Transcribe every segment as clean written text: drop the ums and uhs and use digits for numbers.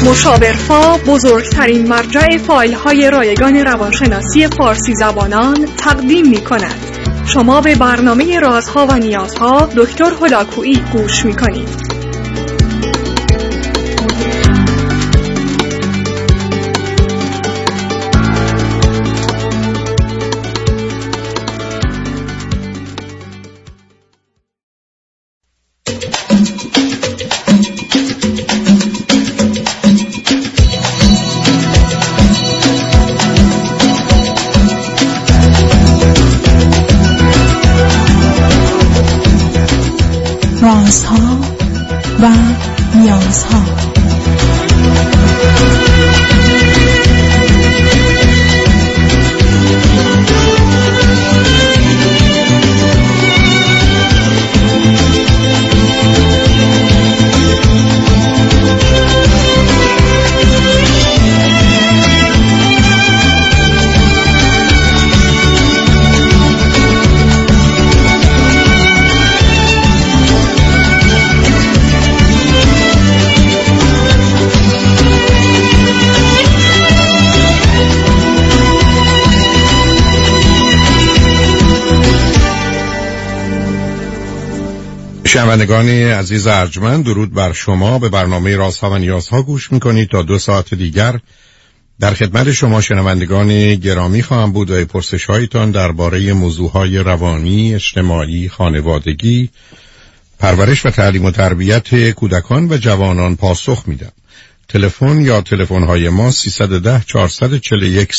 مشاورفا بزرگترین مرجع فایل‌های رایگان روانشناسی فارسی زبانان تقدیم می‌کند. شما به برنامه رازها و نیازها دکتر هلاکویی گوش می‌کنید. رازها و نیازها. شنوندگان عزیز ارجمند، درود بر شما. به برنامه رازها و نیازها گوش میکنید. تا 2 ساعت دیگر در خدمت شما شنوندگان گرامی خواهم بود و پرسش هایتان درباره موضوعهای روانی، اجتماعی، خانوادگی، پرورش و تعلیم و تربیت کودکان و جوانان پاسخ میدم. تلفن یا تلفن های ما 310 441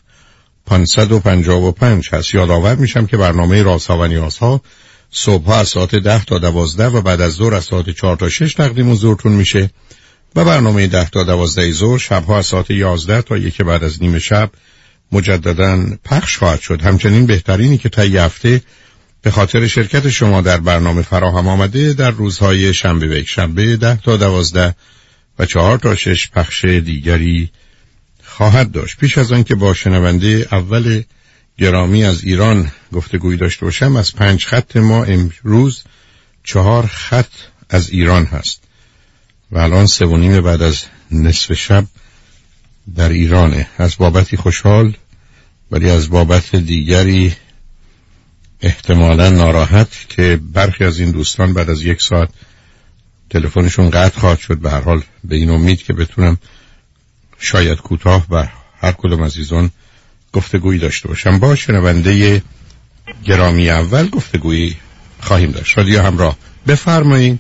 0555 هست. یادآور میشم که برنامه رازها و نیازها صبح از ساعت 10 تا 12 و بعد از ظهر از ساعت 4 تا 6 تقدیم حضورتون میشه و برنامه 10 تا 12 ظهر شبها از ساعت 11 تا 1 بعد از نیم شب مجدداً پخش خواهد شد. همچنین بهترینی که طی هفته به خاطر شرکت شما در برنامه فراهم آمده در روزهای شنبه و یکشنبه 10 تا 12 و 4 تا 6 پخش دیگری خواهد داشت. پیش از آن که با شنونده اول گرامی از ایران گفتگوی داشته باشم، از 5 خط ما امروز 4 خط از ایران هست و الان 3:30 بعد از نصف شب در ایرانه. از بابتی خوشحال ولی از بابت دیگری احتمالاً ناراحت که برخی از این دوستان بعد از 1 ساعت تلفنشون قطع خواهد شد. به هر حال به این امید که بتونم شاید کوتاه با هر کدوم از عزیزان گفتگویی داشته باشم. با شنونده گرامی اول گفتگویی خواهیم داشت. رادیو همراه، بفرمایید.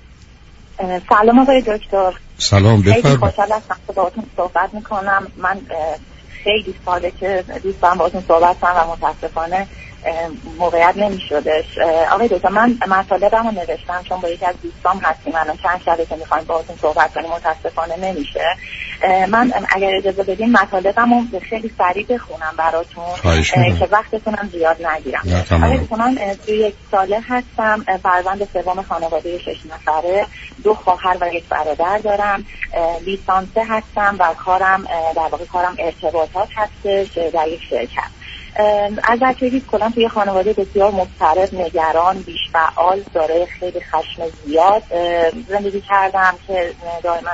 سلام آقای دکتر. سلام، بفرمایید. خیلی خوشحال هستم که باهاتون صحبت میکنم. من خیلی ساله که دوست دارم باهاتون صحبت کنم و متاسفانه موقعیت نمیشدش. آقای دکتر، من مطالبم رو نوشتم چون با یکی از دوستام هستیم الان چند شبه که میخوایم باهاتون صحبت کنیم، متاسفانه نمیشه. من اگر اجازه بدین مطالبم رو خیلی سریع بخونم براتون که وقتتونم زیاد نگیرم. آقای دکتر، من 31 ساله هستم، فرزند سوم خانواده 6 نفره، 2 خواهر و 1 برادر دارم. لیسانسه هستم و کارم در واقع ارتباطات هستش در یک شرکت. از بچگی کلا توی خانواده بسیار مضطرب، نگران، بیش‌فعال، دارای خیلی خشم زیاد زندگی کردم که دائما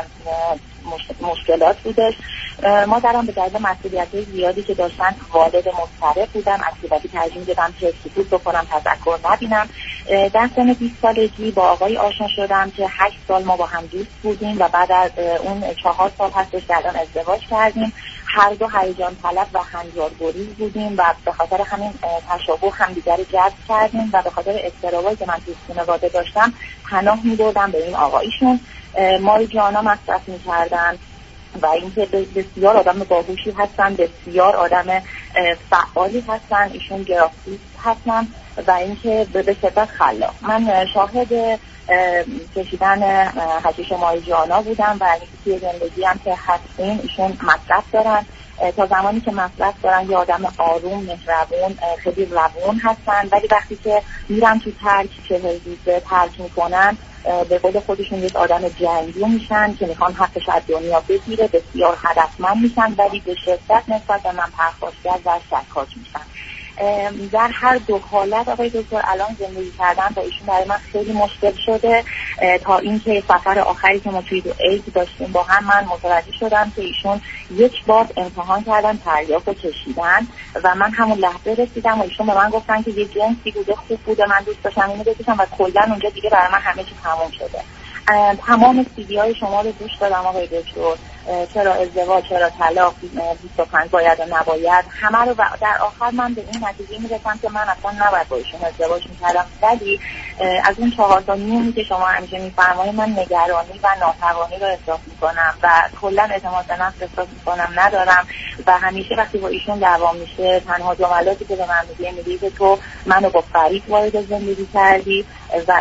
مشکلات بودش. مادرم به دلیل مسئولیت‌های زیادی که داشتن والد مضطرب بودن، اکتیویتی ترجیح می‌دادم که سکوت بکنم، تذکر نبینم. در سن 20 سالگی با آقای آشنا شدم که 8 سال ما با هم دوست بودیم و بعد از اون 4 سال هستش که الان ازدواج کردیم. هر دو هیجان طلب و هنجارگریز بودیم و به خاطر همین تشابه همدیگر جذب کردیم و به خاطر اضطرابایی که من توی خانواده داشتم پناه می‌بردم به این آقایشون. ماریجوانا مصرف می‌کردن و اینکه بسیار آدم باهوشی هستن، بسیار آدم فعالی هستن، ایشون گرافیست هستن و اینکه به شدت خلاق. من شاهد کشیدن حشیش ماریجوانا بودم و توی زندگی هم که هستیم ایشون مصرف دارن. تا زمانی که مصرف دارن یه آدم آروم، مهربون، خیلی روون هستن، ولی وقتی که میرن تو ترک 40 روزه ترک میکنن به قول خودشون یک آدم جنگی میشن که میخوان حقش از دنیا بگیره، بسیار هدفمند میشن ولی به شدت نسبت به من پرخاشگر و شکاک میشن. در هر دو حالت آقای دکتر الان زندگی کردن با ایشون برای من خیلی مشکل شده، تا اینکه سفر آخری که ما توی عید داشتیم با هم من متوجه شدم که ایشون یک بار امتحان کردن تریاک رو کشیدن و من همون لحظه رسیدم و ایشون به من گفتن که یه جنسی بوده خوب بوده، من دوست داشتم اینو بکشم و کلا اونجا دیگه برای من همه چی تموم شده. تمام CD های شما رو گوش دادم آقای دکتر، چرا ازدواج، چرا طلاق، 25 باید و نباید، همه رو، و در آخر من به این نتیجه میرسم که من اصلا نباید با ایشون ازدواج میکردم. ولی از اون 4 تا نیمی که شما همیشه میفرمایید من نگرانی و ناتوانی رو احساس میکنم و کلا اعتماد به نفس احساس میکنم ندارم و همیشه وقتی با ایشون دعوا میشه تنها جملاتی که به من میگه که تو منو با فریب وارد زندگی کردی و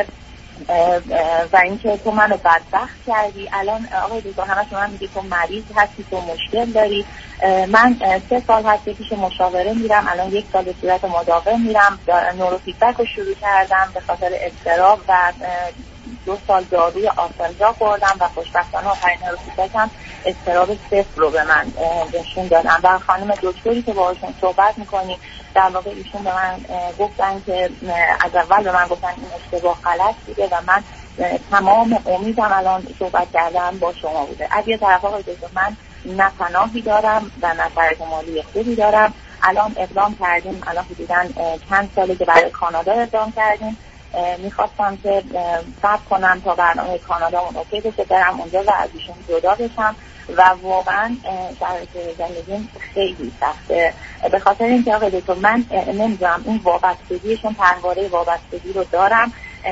اینکه تو منو بدبخت کردی. الان آقای دکتر همه شما میگی تو مریض هستی، تو مشکل داری. من 3 سال هست پیش مشاوره میرم، الان 1 سال به صورت مداوم میرم، نورو فیدبک رو شروع کردم به خاطر اضطراب و 2 سال داروی آفلزا خوردم و خوشبختانه آخرین نورو فیدبک هم اضطراب 0 رو به من نشون دادم و خانم دکتری که باهاشون صحبت میکنی در واقع ایشون به من گفتن که از اول به من گفتن این اشتباه غلط بوده و من تمام امیدم الان صحبت کردم با شما بوده. از یه طرف آقای دکتر من نه پناهی دارم و نه شرایط مالی خوبی دارم. الان اقدام کردیم، الان حدوداً چند ساله که برای کانادا اقدام کردیم. میخواستم که صبر کنم تا برنامه کانادا اون اوکی بشه برم اونجا و از ایشون جدا بشم و واقعا شرایط زندگیم خیلی سخته به خاطر اینکه آقای دکتر من نمیدونم این وابستگیشون پرواره وابستگی رو دارم،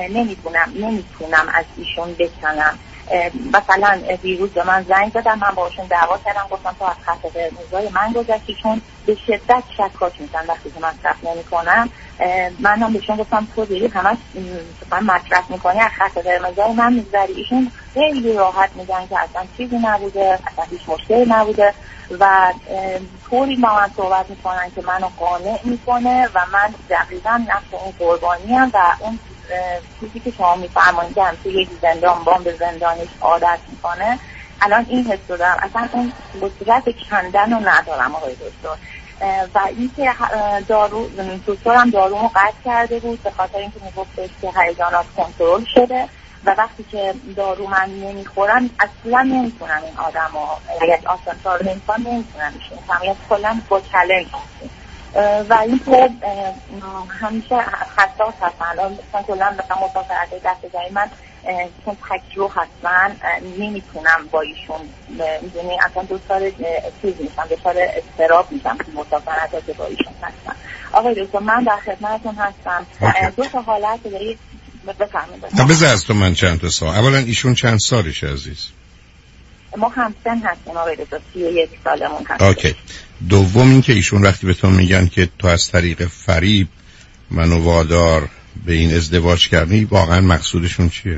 نمیتونم از ایشون بکنم. مثلا دیروز به من زنگ زدن، من باشون دعوا کردم، گفتم تو از خط قرمزای من گذشتی، چون به شدت شکاک میشن وقتی که من مصرف نمیکنم. من هم بهشون گفتم تو دیگه همش من مصرف میکنی از خط قرمزای من میگذری. ایشون خیلی راحت میگن که اصلا چیزی نبوده، اصلا هیچ مشکلی نبوده و طوری با من صحبت میکنن که منو قانع میکنه و من دقیقا نفس اون قربانیم و اون چیزی که شما میفرمایید که توی یک زندان بام به زندانیش عادت میکنه. الان این حس دارم، اصلا اون قدرت کندن رو ندارم آقای دکتر. و اینکه دکترم دارومو قطع کرده بود به خاطر اینکه میگفتش که هیجانات کنترل شده و وقتی که دارو من نمیخورم اصلا نمیتونم این آدمو اگر آسانسور نمیتونم نمیتونم فهمیدم کلا با چالش و اینکه همیشه حساس هستن. الان کلا مثلا مسافرت دست جایی من چون تکرو هستن نمیتونم با ایشون میدونی اصلا 2 سال چیز میشم، 2 سال اضطراب میشم که مسافرت که با ایشون هستن. آقای دکتر من در خدمتتون هستم. 2 تا حالت دارید بفرمایید. بذار از تو من چند تا سوال. اولا ایشون چند سالشه عزیز؟ ما همسن هستیم آقای دکتر، 31 سالمون هست. اوکی. دوم این که ایشون وقتی به تو میگن که تو از طریق فریب منو وادار به این ازدواج کردی، واقعا مقصودشون چیه؟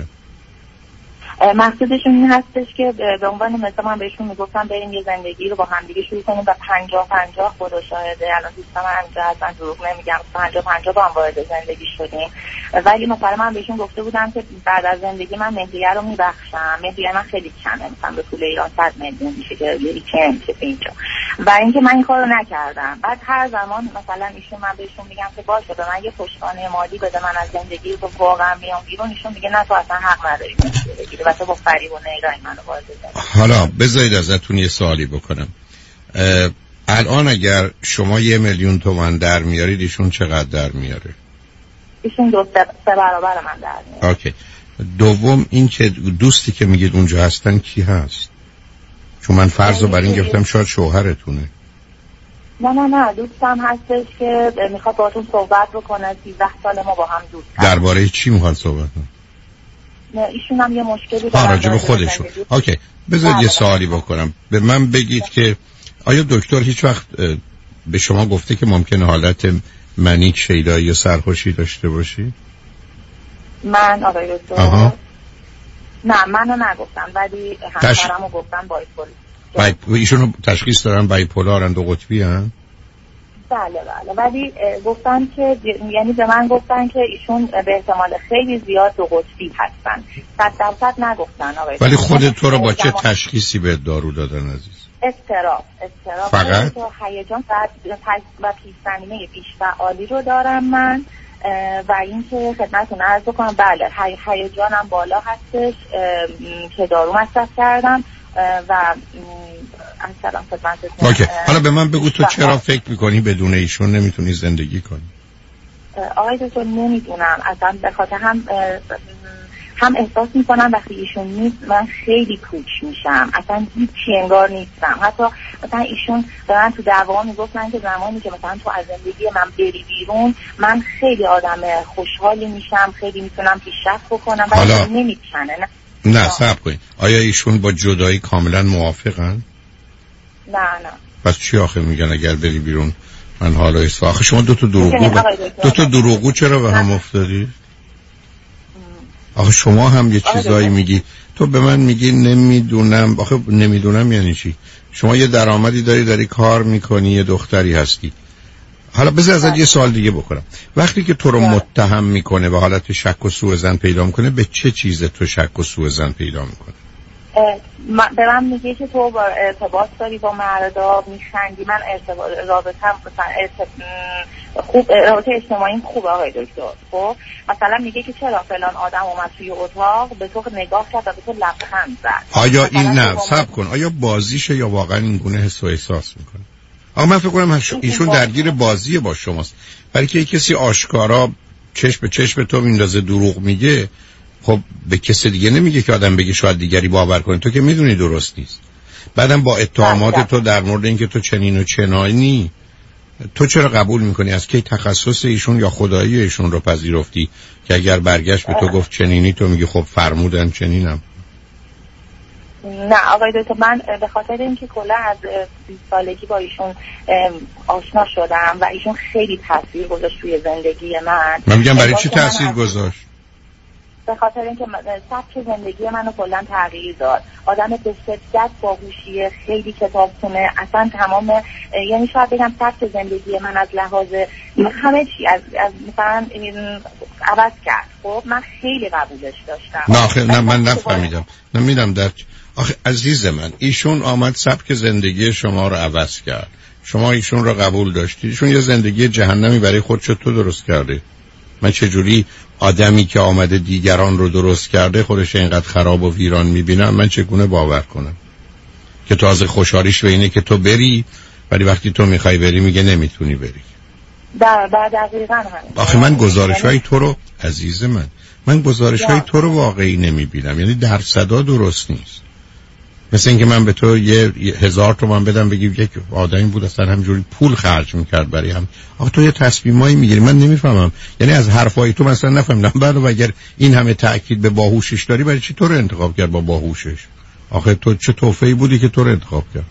مقصودشون این هستش که به عنوان مثلا من بهشون میگفتم بریم یه زندگی رو با هم دیگه شروع کنیم و 50-50 خدا شاهده الان دوستان همینجا هستن دروغ نمیگم 50-50 با هم وارد زندگی شدیم. ولی مثلا من بهشون گفته بودم که بعد از زندگی من مهریه رو میبخشم، مهریه من خیلی کمه، مثلا به پول ایران 100 میلیون میشه که یه چه میشه اینجا و اینکه من این کارو نکردم. بعد هر زمان مثلا ایشون من بهشون میگم که باشه به من یه پشتوانه مالی بده من از زندگی رو واقعا میام بیرون، ایشون میگه نه تو اصلا حق نداری بگیری و تو با فریب و نیرای منو وارد زندگی. حالا بذارید ازتون یه سوالی بکنم. الان اگر شما 1 میلیون تومان در میارید ایشون چقدر در میاره؟ ایشون 2-3 برابر من در میاره. اوکی. دوم این که دوستی که میگید اونجا هستن کی هست؟ چون من فرض رو بر این گفتم شاید شوهرتونه. نه دوستم هستش که میخواد باهاتون صحبت بکنه. 13 سال ما با هم دوست هستیم. درباره چی میخواد صحبت کنه؟ ایشون هم یه مشکلی داره راجع به خودشون. اوکی. بذارید یه سوالی بکنم. به من بگید که آیا دکتر هیچ وقت به شما گفته که ممکنه حالت منیک شیدایی یا سرخوشی داشته باشی؟ من آقای دکتر نه منو نگفتم ولی همسرمو گفتن بایپولار. ایشون تشخیص دارن بایپولارن، 2 قطبی هن؟ بله ولی گفتن که یعنی به من گفتن که ایشون به احتمال خیلی زیاد 2 قطبی هستن. 100% نگفتن آقای. ولی خود تو رو با چه تشخیصی به دارو دادن عزیز؟ استراب فقط هیجان و پیش‌زمینه بیش‌فعالی رو دارم من و اینکه خدمتتون عرض بکنم بله هیجانم بالا هستش که دارو مصرف کردم و اصلا خدمتتون. اوکی. حالا به من بگو تو چرا فکر میکنی بدون ایشون نمیتونی زندگی کنی؟ آقای دکتر نمیدونم اصلا به خاطر هم احساس میکنم وقتی ایشون نیست من خیلی پوچ میشم، اصلا هیچی انگار نیستم. حتی مثلا ایشون به من تو دعوا میگفتن که زمانی که مثلا تو از زندگی من بری بیرون من خیلی آدم خوشحالی میشم، خیلی میتونم پیشرفت بکنم ولی نمیتونه. نه صبر کن، آیا ایشون با جدایی کاملا موافقن؟ نه پس چی آخه میگن اگر بری بیرون من حالا ایسا؟ آخه شما دو تا دروغگو چرا به هم افتادی؟ آخه شما هم یه چیزایی میگی، تو به من میگی نمیدونم. آخه نمیدونم یعنی چی؟ شما یه درآمدی داری کار میکنی، یه دختری هستی. حالا بذار ازت یه سوال دیگه بکنم. وقتی که تو رو متهم میکنه و حالت شک و سوءظن پیدا میکنه، به چه چیز تو شک و سوءظن پیدا میکنه؟ به من میگه که تو با ارتباط داری با مردا، میخندی. من رابطه‌ام خوب، رابطه اجتماعی خوبه آقای دکتر. خب مثلا میگه که چرا فلان آدم اومد توی اتاق به تو نگاه کرد و به تو لبخند زد. آیا این نه صبر کن، آیا بازیشه یا واقعا این گونه حس و احساس میکنه؟ آقا من فکر کنم ایشون درگیر بازی با شماست، برای که کسی آشکارا چشم به چشم تو میندازه دروغ میگه، خب به کسی دیگه نمیگه که آدم بگه شاید دیگری باور کنه. تو که میدونی درست نیست. بعدم با اتهامات تو در مورد اینکه تو چنین و چنانی، تو چرا قبول میکنی؟ از کی تخصص ایشون یا خدایی ایشون رو پذیرفتی که اگر برگشت به تو گفت چنینی تو میگی خب فرمودن چنینم؟ نه آقای دکتر، من به خاطر اینکه کلا از 20 سالگی با ایشون آشنا شدم و ایشون خیلی تاثیر گذاشت توی زندگی من میگم برای چی تاثیر گذاشت؟ به خاطر اینکه سبک زندگی منو کلا تغییر داد. آدم به شدت باهوشیه، خیلی کتاب خونه، اصلا تمام، یعنی شاید بگم سبک زندگی من از لحاظ همه چی از مثلا عوض کرد. خب من خیلی قبولش داشتم. نه من نفهمیدم. نمیدونم در آخه عزیز من، ایشون آمد سبک زندگی شما رو عوض کرد، شما ایشون رو قبول داشتید. ایشون یه زندگی جهنمی برای خودش تو درست کرده. من چجوری آدمی که آمده دیگران رو درست کرده خودش اینقدر خراب و ویران میبینم؟ من چگونه باور کنم که تازه خوشحالیش به اینه که تو بری، ولی وقتی تو میخوای بری میگه نمیتونی بری. دقیقاً همین. آخه من گزارش‌های تو رو عزیز من گزارش‌های تو رو واقعی نمیبینم، یعنی درصدا درست نیست. مثل اینکه من به تو 1000 تومان بدم بگی یک آدمی بود اصلا همجوری پول خرج میکرد برای هم. آخه تو یه تصمیمایی میگیری من نمیفهمم، یعنی از حرفای تو مثلا نفهمیدم. بعد اگر این همه تأکید به باهوشش داری، برای چی تو رو انتخاب کرد با باهوشش؟ آخه تو چه توفیقی بودی که تو رو انتخاب کرد؟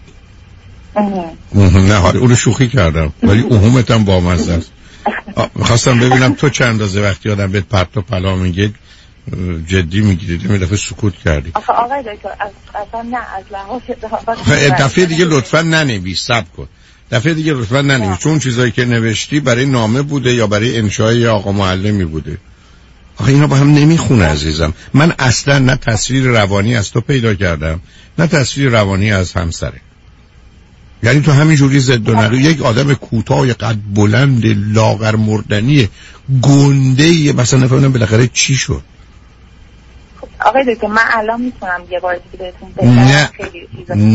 نه حالا اون رو شوخی کردم ولی اوهمتم بامزه است. می‌خواستم ببینم تو چند اندازه وقتی آدم بهت پرت و پلا میگه جدی میگیرید. این دفعه سکوت کردی. آقای دکتر اصلا نه از لحاظ دفعه دیگه لطفا ننویس، صبر کن. دفعه دیگه لطفا ننویس، چون چیزایی که نوشتی برای نامه بوده یا برای انشای آقا معلمی بوده. آخه اینا با هم نمیخونه عزیزم. من اصلا نه تصویر روانی از تو پیدا کردم نه تصویر روانی از همسره. یعنی تو همینجوری زد و نقیض، یک آدم کوتاه قد بلند لاغر مردنی گنده، مثلا نفهمیدم بالاخره چی شد. آقای دکتر من الان میتونم یه بار دیگه بهتون بگم خیلی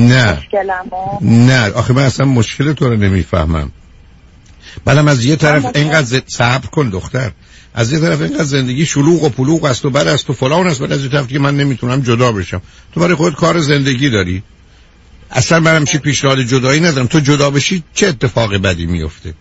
نه آخه من اصلا مشکل تو رو نمیفهمم. بعدم از یه طرف اینقدر صبر کن دختر، از یه طرف اینقدر زندگی شلوغ و پلوغ است و بعد از تو فلان است، بعد از یه طرف که من نمیتونم جدا بشم. تو برای خودت کار زندگی داری. اصلا منم چی پیشنهاد جدایی ندارم. تو جدا بشی چه اتفاق بدی میفته؟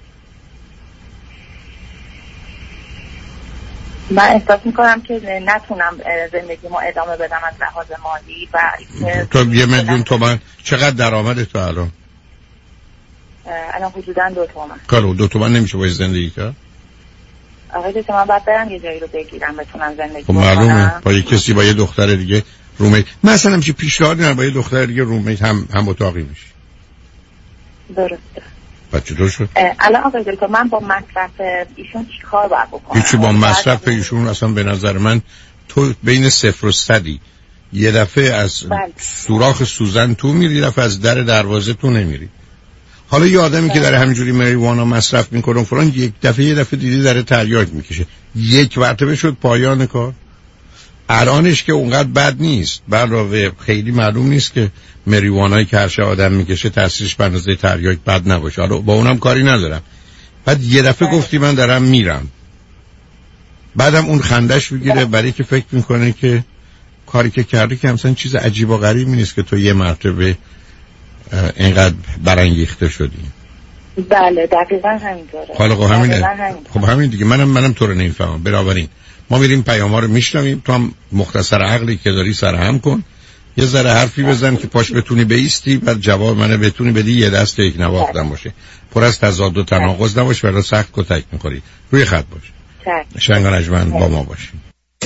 من احساس میکنم که نتونم زندگی ما ادامه بدم از لحاظ مالی. و تو 1,000,000 تومان چقدر درآمدت تو الان؟ الان حدوداً 2 تومن. کارو 2 تومن نمیشه باید زندگی کرد؟ آقای دکتر من باید برم یه جایی رو بگیرم بتونم زندگی کنم. معلومه با یه کسی، با یه دختر دیگه رومیت. من اصلا همچی پیشنهاد ندارم با یه دختر دیگه رومیت هم اتاقی میشی. درسته. بچه دور شد. الان آقای دکتر من با مصرف ایشون چیکار باید بکنم؟ هیچی با مصرف ایشون اصلا به نظر من تو بین 0 و 100 یه دفعه از سوراخ سوزن تو میری، یه دفعه از در دروازه تو نمیری. حالا یه آدمی که داره همینجوری مریوانا مصرف میکنه فران یه دفعه دیدی داره تریاک میکشه، یک مرتبه شد پایان کار. الانش که اونقدر بد نیست، علاوه خیلی معلوم نیست که مریوانایی که هر شب آدم میکشه تاثیرش به اندازه تریاک بد نباشه. حالا با اونم کاری ندارم. بعد یه دفعه گفتی من دارم میرم، بعدم اون خندش میگیره برای که فکر میکنه که کاری که کردی که همسن چیز عجیب و غریبی نیست که تو یه مرتبه اینقدر برانگیخته شدی. بله دقیقا همینطوره. خب همین دیگه. منم تو رو نمیفهمم. بنابراین ما میریم پیام‌ها رو میشنویم، تو هم مختصر عقلی که داری سرهم کن، یه ذره حرفی بزن که پاش بتونی بیستی، بعد جواب منو بتونی بدی، یه دست یک نواختن باشه، پر از تضاد و تناقض نباشه، ولی سخت کتک می‌خوری. روی خط باش. شنگ نجمن با ما باشیم.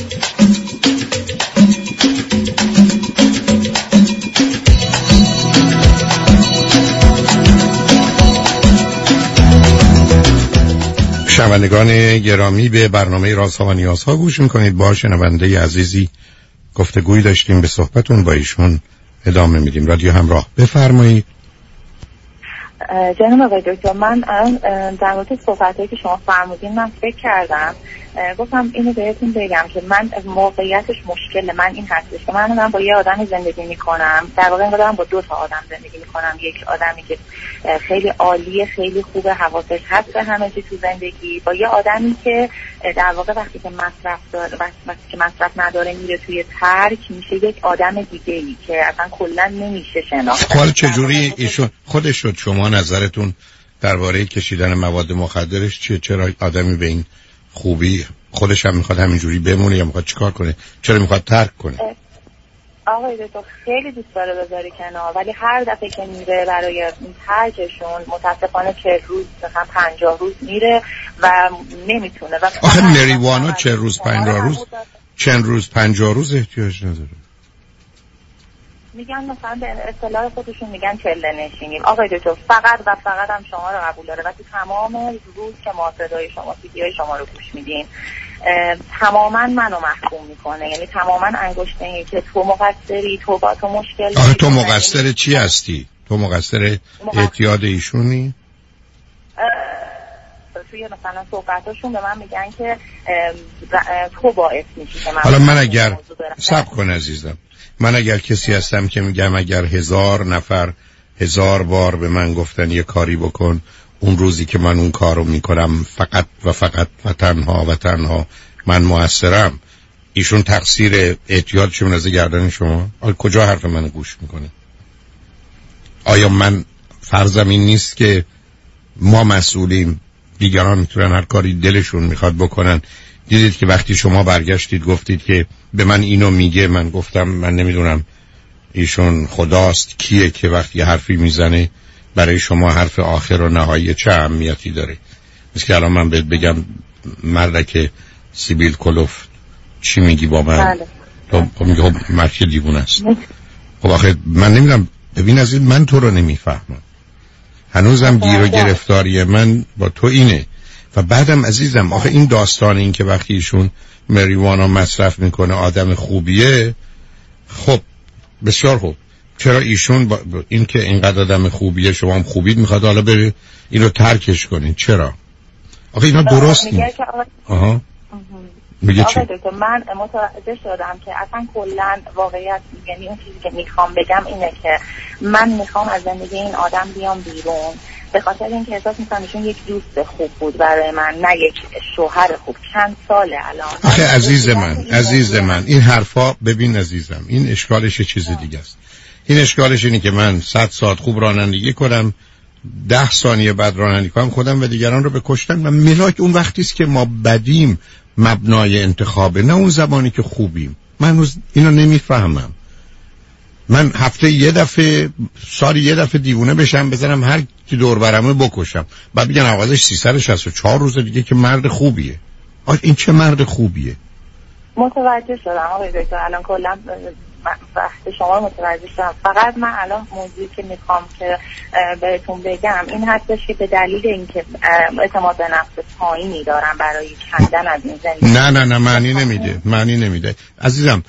شنوندگان گرامی، به برنامه رازها و نیازها گوش میکنید. با شنونده عزیزی گفتگویی داشتیم، به صحبتون با ایشون ادامه میدیم. رادیو همراه، بفرمایید. جناب آقای دکتر، من در مورد صحبتایی که شما فرمودین من فکر کردم، گفتم اینو بهتون بگم که من موقعیتش مشکل من این هستش که من با یه آدمی زندگی میکنم، در واقع این با دو تا آدم زندگی میکنم. یک آدمی که خیلی عالیه، خیلی خوبه، حواسش هست به همه چی تو زندگی، با یه آدمی که در واقع وقتی که مصرف نداره میره توی ترک، میشه یک آدم دیگه‌ای که اصلا کلا نمیشه شناخت. حالا چجوری ایشون خودش شد؟ شما نظرتون درباره کشیدن مواد مخدرش چیه؟ چرا آدمی به این خوبی خودش هم میخواد همینجوری بمونه یا میخواد چیکار کنه؟ چرا میخواد ترک کنه؟ آقای دکتر خیلی دوست داره بذاری کنار، ولی هر دفعه که میره برای ترکشون متاسفانه 40 روز مثلا 50 روز میره و نمیتونه. و آخه مریوانا 40 روز 50 روز چند روز 50 روز احتیاج نداره. میگن مثلا به اصطلاح خودشون میگن چله نشینیم. آقای دکتر فقط و فقط هم شما رو قبول داره و تو تمام روز که ما صدای شما ویدیوهای شما رو گوش میدیم تماما منو محکوم میکنه، یعنی تماما انگشت اینه که تو مقصری، تو با تو مشکل. آخه تو مقصر چی هستی؟ تو مقصر اعتیاد ایشونی؟ توی مثلا صحبتاشون به من میگن که تو باعث میشی که من. حالا من اگر صبر کن عزیزم، من اگر کسی هستم که میگم اگر 1000 نفر 1000 بار به من گفتن یه کاری بکن، اون روزی که من اون کارو میکنم فقط و فقط و تنها من مؤثرم، ایشون تقصیر اعتیادش من از گردن شما؟ کجا حرف منو گوش میکنه؟ آیا من فرضم این نیست که ما مسئولیم، دیگران میتونن هر کاری دلشون میخواد بکنن؟ دیدید که وقتی شما برگشتید گفتید که به من اینو میگه، من گفتم من نمیدونم ایشون خداست کیه که وقتی حرفی میزنه برای شما حرف آخر و نهایی چه اهمیتی داره؟ مثل که الان من بهت بگم مردک سیبیل کلوف چی میگی با من؟ تو میگه خب مرد که دیوونه است. خب آخه من نمیدونم، ببین عزیز من تو رو نمیفهمم، هنوزم گیر و گرفتاری من با تو اینه. و بعدم عزیزم آخه این داستان این که وقتی ایشون مریوانا مصرف میکنه آدم خوبیه، خب بسیار خوب، چرا ایشون با این که اینقدر آدم خوبیه شما هم خوبید میخواد حالا بره اینو ترکش کنین؟ چرا؟ آخه اینا درست نیست. آها میگه چی؟ من متوجه شدم که اصلا کلا واقعیت، یعنی اون چیزی که میخوام بگم اینه که من میخوام از زندگی این آدم بیام بیرون، به خاطر اینکه احساس میکنم ایشون یک دوست خوب بود برای من، نه یک شوهر خوب. چند ساله الان. آخه عزیز من این حرفا، ببین عزیزم این اشکالش چیز دیگه است. این اشکالش اینه که من 100 ساعت خوب رانندگی کنم، 10 ثانیه بعد رانندگی کنم خودم و دیگران رو بکشتن و ملاک اون وقتی است که ما بدیم مبنای انتخابه، نه اون زمانی که خوبیم. من اینو نمیفهمم. من هفته یه دفعه، سال یه دفعه دیوونه بشم، بزنم هر کی دور برمه بکشم، بعد بگن آوازش 364 روز دیگه که مرد خوبیه. این چه مرد خوبیه؟ متوجه شدم آقای دکتر، الان کلا وقت شما رو متوجه شدم. فقط من الان موضوعی که میخوام که بهتون بگم این هستش که به دلیل اینکه اعتماد به نفس پایینی دارم برای کندن از این زندگی. نه معنی نمیده عزیزم.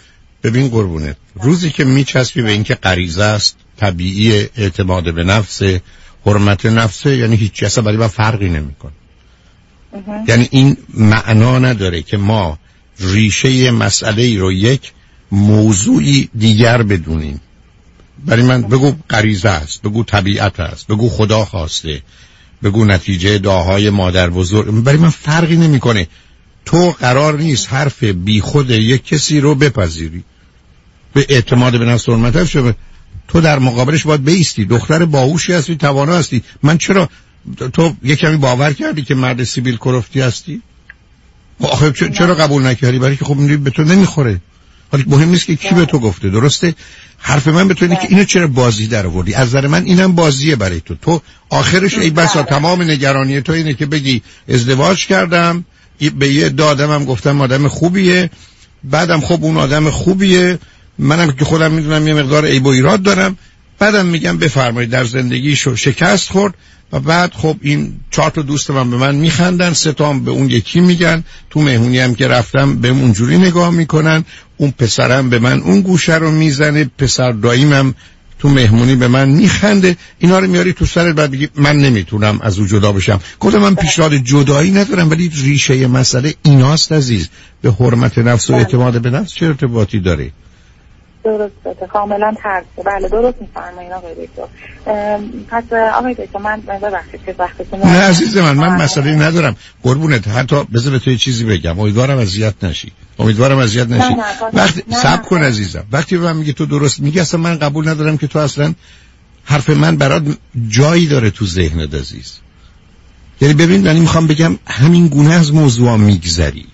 ببین قربونت، روزی که میچسبی به این که غریزه است، طبیعی، اعتماد به نفس، حرمت نفس، یعنی هیچ اصلا برای من فرقی نمیکنه. یعنی این معنا نداره که ما ریشه مسئله ای رو یک موضوعی دیگر بدونیم. برای من بگو غریزه است، بگو طبیعت است، بگو خدا خواسته، بگو نتیجه دعاهای مادر بزرگ، برای من فرقی نمیکنه. تو قرار نیست حرف بی خود یک کسی رو بپذیری. به اعتماد به نفس حرمت شده، تو در مقابلش باید بیستی. دختر باهوشی هستی، توانا هستی. من چرا تو یک کمی باور کردی که مرد سیبیل کرفتی هستی؟ آخه چرا قبول نکردی؟ برای که خب به تو نمیخوره. حالا مهم نیست که کی به تو گفته، درسته؟ حرف من به تو اینه که اینو چرا بازی در آوردی؟ از نظر من اینم بازیه برای تو آخرش ای بسا تمام نگرانی تو اینه که بگی ازدواج کردم، به یه دادمم گفتم آدم خوبیه، بعدم خب اون آدم خوبیه، منم که خودم میدونم یه مقدار عیب و ایراد دارم، بعدم میگم بفرمایید در زندگی شکست خورد و بعد خب این 4 تا دوست من به من میخندن، 3 تا هم به اون یکی میگن، تو مهمونی هم که رفتم بهم اونجوری نگاه میکنن، اون پسرم به من اون گوشه رو میزنه، پسر داییمم تو مهمونی به من میخنده. اینا رو میاری تو سرت بعد بگی من نمیتونم از او جدا بشم. گفتم من پیشنهاد جدایی ندارم، ولی ریشه مسئله ایناست عزیز. به حرمت نفس و اعتماد به نفس چه ارتباطی داره؟ درسته، کاملا ترسه. بله درست میفرمایید آقای دکتر. پس آقای دکتر من ببخشید که وقتتون نه عزیز من مسئله ندارم قربونت. حتی بذار تو یه چیزی بگم، امیدوارم اذیت نشی. وقتی صبر کن عزیزم، وقتی به من میگی تو درست میگی، اصلا من قبول ندارم که تو اصلا حرف من برات جایی داره تو ذهنت عزیز. یعنی ببین، یعنی میخوام بگم همین گونه از موضوع میگذری.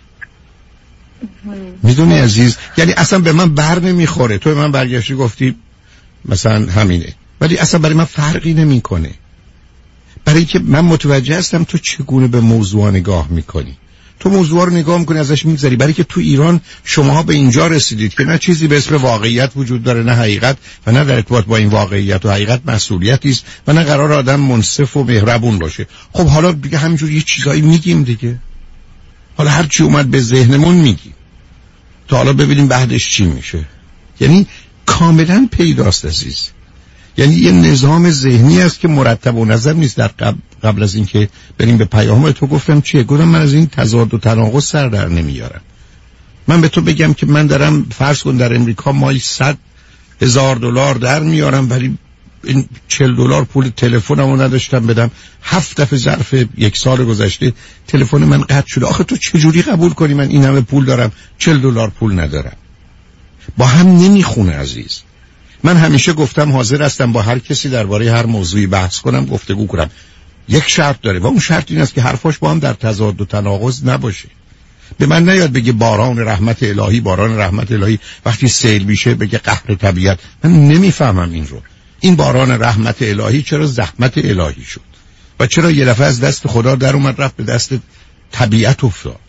میدونی عزیز، یعنی اصلا به من بر نمیخوره. تو به من برگشتی گفتی مثلا همینه، ولی اصلا برای من فرقی نمیکنه. برای که من متوجه هستم تو چگونه به موضوع نگاه میکنی. تو موضوع رو نگاه میکنی ازش میگذری. برای که تو ایران شما به اینجا رسیدید که نه چیزی به اسم واقعیت وجود داره، نه حقیقت، و نه در ارتباط با این واقعیت و حقیقت مسئولیتی است، و نه قرار آدم منصف و مهربون باشه. خب حالا دیگه همینجوری یه چیزایی میگیم دیگه. حالا هر چی اومد به ذهنمون میگیم تا حالا ببینیم بعدش چی میشه. یعنی کاملا پیداست عزیز. یعنی یه نظام ذهنی است که مرتب و نظم نیست. در قبل از اینکه بریم به پیام تو گفتم چیه؟ گفتم من از این تضاد و تناقض سر در نمیارم. من به تو بگم که من دارم فرض کن در امریکا مایی $100,000 در میارم، ولی این $40 پول تلفنمو نداشتم بدم. 7 دفعه ظرف 1 سال گذشته تلفن من قطع شده. آخه تو چجوری قبول کنی من این همه پول دارم $40 پول ندارم؟ با هم نمیخونه عزیز. من همیشه گفتم حاضر هستم با هر کسی درباره هر موضوعی بحث کنم، گفتگو کنم. یک شرط داره و اون شرط این است که حرفاش با هم در تضاد و تناقض نباشه. به من نیاد بگه باران رحمت الهی، باران رحمت الهی، وقتی سیل میشه بگه قهر طبیعت. من نمیفهمم این رو. این باران رحمت الهی چرا زحمت الهی شد و چرا یه دفعه از دست خدا در اومد رفت به دست طبیعت افتاد؟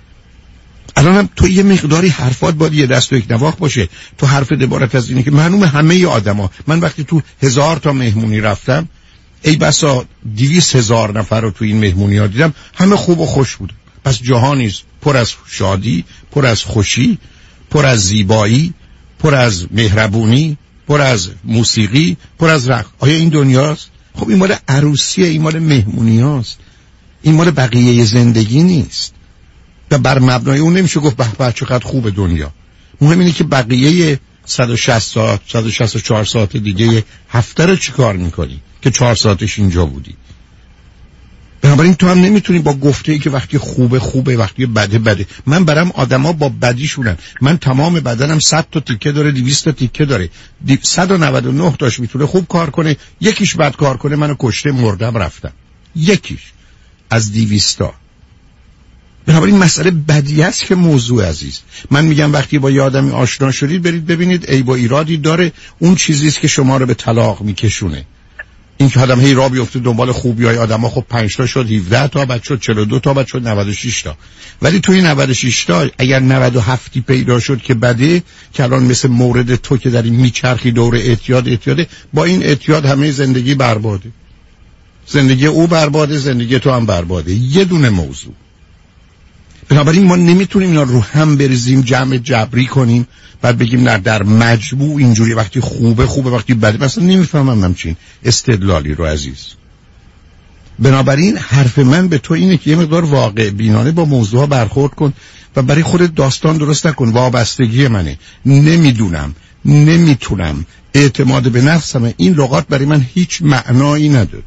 الانم تو یه مقداری حرفات باید یه دست و یک نواخت باشه. تو حرف عبارت از اینه که معلومه همه آدما، من وقتی تو 1000 تا مهمونی رفتم، ای بسا 200,000 نفر رو تو این مهمونی ها دیدم، همه خوب و خوش بود. پس جهانی پر از شادی، پر از خوشی، پر از زیبایی، پر از مهربونی، پر از موسیقی، پر از رقص. آیا این دنیاست؟ خب این مال عروسیه، این مال مهمونی هاست، این مال بقیه زندگی نیست. و بر مبنای اون نمیشه گفت به به چقدر خوب دنیا. مهم اینه که بقیه 160 ساعت 164 ساعت دیگه هفته رو چی کار میکنی که 4 ساعتش اینجا بودی. بنابراین تو هم نمیتونی با گفته‌ای که وقتی خوبه وقتی بده. من برام آدما با بدیشونن. من تمام بدنم 100 تا تیکه داره، 200 تا تیکه داره، 199 تاش میتونه خوب کار کنه، یکیش بد کار کنه منو کشته مردم رفتم. یکیش از 200 تا. بنابراین مسئله بدی است که موضوع عزیز. من میگم وقتی با یه آدمی آشنا شدید برید ببینید عیب و ایرادی داره، اون چیزی است که شما رو به طلاق میکشونه. این که آدم هی راه بیفته دنبال خوبیای آدما، خب 5 تا شد 17 تا، بعد شد 42 تا، بعد شد 96 تا. ولی توی 96 تا اگر 97 پیدا شد که بده، که الان مثل مورد تو که در این میچرخی دور اعتیاده، با این اعتیاد همه زندگی برباده. زندگی او برباده، زندگی تو هم برباده. یه دونه موضوع. بنابراین ما نمیتونیم اینا رو هم بریزیم، جمع جبری کنیم، بعد بگیم نه در مجموع اینجوری، وقتی خوبه وقتی بده. مثلا نمیفهمم همچین استدلالی رو عزیز. بنابراین حرف من به تو اینه که یه مقدار واقع بینانه با موضوعها برخورد کن و برای خودت داستان درست نکن. وابستگی منه، نمیدونم، نمیتونم، اعتماد به نفسمه، این لغات برای من هیچ معنایی نداره.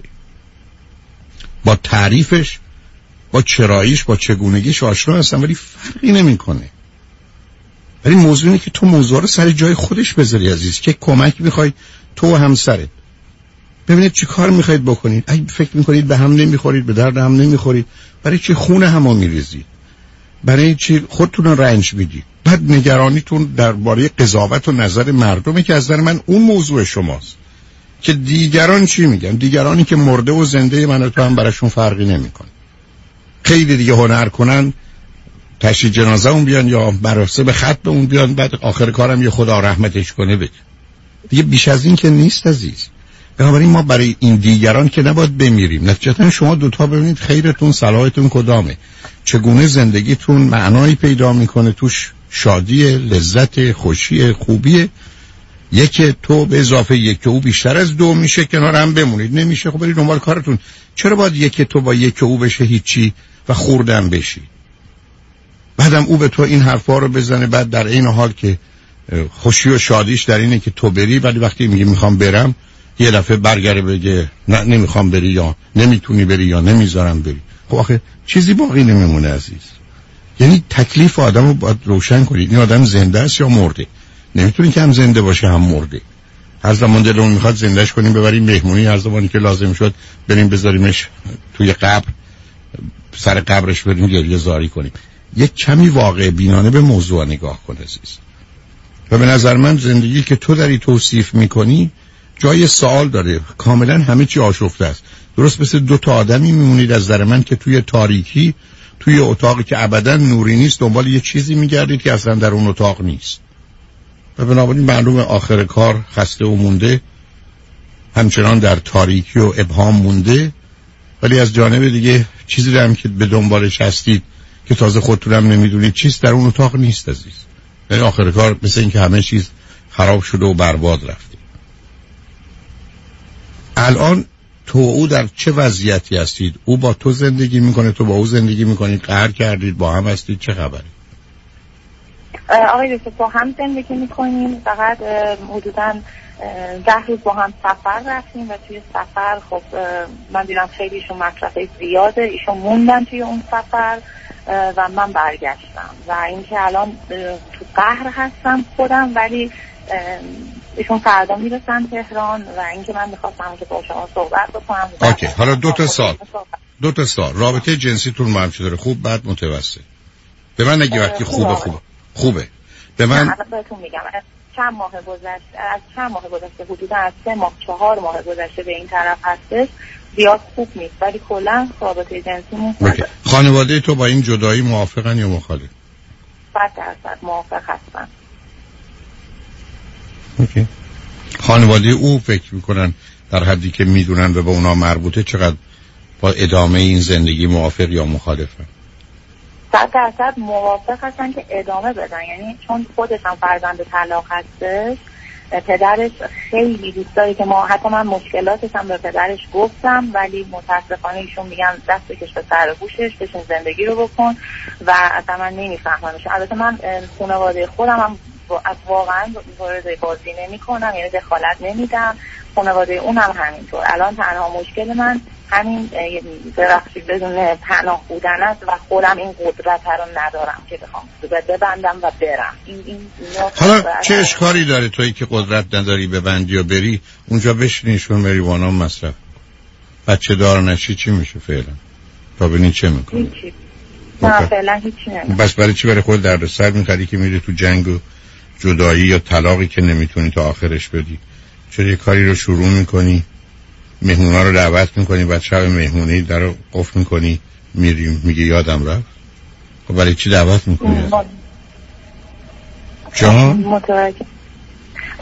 با تعریفش، با چراییش، با چگونگیش آشنا هستم ولی فرقی نمیکنه. ولی موضوع اینه که تو موضوع رو سر جای خودش بذاری عزیز، که کمک میخوای تو و همسرت. ببینید چی کار میخواید بکنید. اگه فکر میکنید به هم نمیخورید، به درد هم نمیخورید، برای چی خون همو میریزید؟ برای چی خودتون رو رنج میدید؟ بعد نگرانیتون درباره قضاوت و نظر مردمه که از نظر من اون موضوع شماست. که دیگران چی میگن؟ دیگرانی که مرده و زنده من و تو هم براشون فرقی نمیکنه. خیلی دیگه هنر کنن، تشییع جنازه اون بیان یا مراسم ختم اون بیان، بعد آخر کارم یه خدا رحمتش کنه بگه. دیگه بیش از این که نیست عزیز. بنابراین ما برای این دیگران که نباید بمیریم. نتیجتا شما دوتا ببینید خیرتون، صلاحتون کدامه، چگونه زندگیتون معنایی پیدا میکنه، توش شادی، لذت، خوشی، خوبیه. یک تو به اضافه یک او بیشتر از دو میشه، کنار هم بمونید. نمیشه خب برید دنبال کارتون. چرا باید یک تو با یک او بشه هیچی و خوردن بشی؟ بعدم او به تو این حرفا رو بزنه، بعد در این حال که خوشی و شادیش در اینه که تو بری، ولی وقتی میگه میخوام برم یه دفعه برگره بگه نه نمیخوام بری، یا نمیتونی بری، یا نمیذارم بری. خب آخه چیزی باقی نمیمونه عزیز. یعنی تکلیف آدم رو باید روشن کنید. این آدم زنده است یا مرده؟ نمیتونی که هم زنده باشه هم مرده. هر زمان دلمون میخواد زندهش کنیم ببریم مهمونی، هر زمانی که لازم شد بریم بذاریمش توی قبر، سر قبرش بریم گریه زاری کنیم. یک کمی واقع بینانه به موضوع نگاه کن عزیز. و به نظر من زندگی که تو داری توصیف میکنی جای سوال داره. کاملا همه چی آشفته است. درست مثل دو تا آدمی میمونید از نظر من که توی تاریکی، توی اتاقی که ابدا نوری نیست، دنبال یه چیزی میگردید که اصلا در اون اتاق نیست. و بنابراین معلوم آخر کار خسته و مونده، همچنان در تاریکی و ابهام مونده. ولی از جانب دیگه چیزی هم که به دنبالش هستید که تازه خودتون هم نمیدونید چیز در اون اتاق نیست عزیز. یعنی آخر کار مثل این که همه چیز خراب شده و برباد رفته. الان تو او در چه وضعیتی هستید؟ او با تو زندگی میکنه، تو با او زندگی میکنید، قهر کردید، با هم هستید، چه خبره؟ آقای دکتر با هم زندگی میکنیم، فقط حدوداً 10 روز با هم سفر رفتیم و توی سفر خب من دیدم خیلی ایشون مصرفه زیاده، ایشون موندن توی اون سفر و من برگشتم و اینکه الان تو قهر هستم خودم، ولی ایشون فردا میرسن تهران و اینکه من میخواستم که با شما صحبت بکنم. اوکی، حالا دو تا سال رابطه جنسیتون با هم چطوره؟ خوب بعد متوسط؟ به من نگی وقتی خوبه. به من بهتون میگم چند ماه گذشته حدودا از 3 ماه 4 ماه گذشته به این طرف هستش، زیاد خوب نیست ولی کلا رابطه جنسی نیست. خانواده تو با این جدایی موافقن یا مخالف؟ 100% موافق هستن. اوکی. خانواده او فکر میکنن در حدی که میدونن و به اونا مربوطه چقدر با ادامه این زندگی موافق یا مخالفن؟ 100% موافق هستن که ادامه بدن. یعنی چون خودش هم فرزند طلاق هستش، پدرش خیلی دوست داره که ما، حتی من مشکلاتش هم به پدرش گفتم ولی متاسفانه ایشون میگن دست بکش به سر گوشش، بشین زندگی رو بکن و اصلا من نمیفهممش. البته من خانواده خودم هم واقعا وارد بازی نمی کنم، یعنی دخالت نمیدم، خانواده اونم همینطور. الان تنها مشکل من همین درخشید بدون پناه بودن است و خودم این قدرت رو ندارم که بخوام ببندم و برم. این حالا چه اشکالی داره تویی که قدرت نداری ببندی و بری اونجا بشینیشون مریوانا مصرف بچه دار نشی؟ چی میشه فعلا؟ تا ببینی چه میکنی؟ هیچی. نه فعلا هیچی نمیشه. بس برای چی برای خود دردسر میخوری که میری تو جنگ و جدایی یا طلاقی که نمیتونی تا آخرش بدی؟ چرا یه کاری رو شروع میکنی، مهمونا رو دعوت میکنی، بعد شب مهمونی در رو قفل میکنی میریم میگه یادم رفت؟ خب برای چی دعوت میکنی؟ جان؟ متوجه.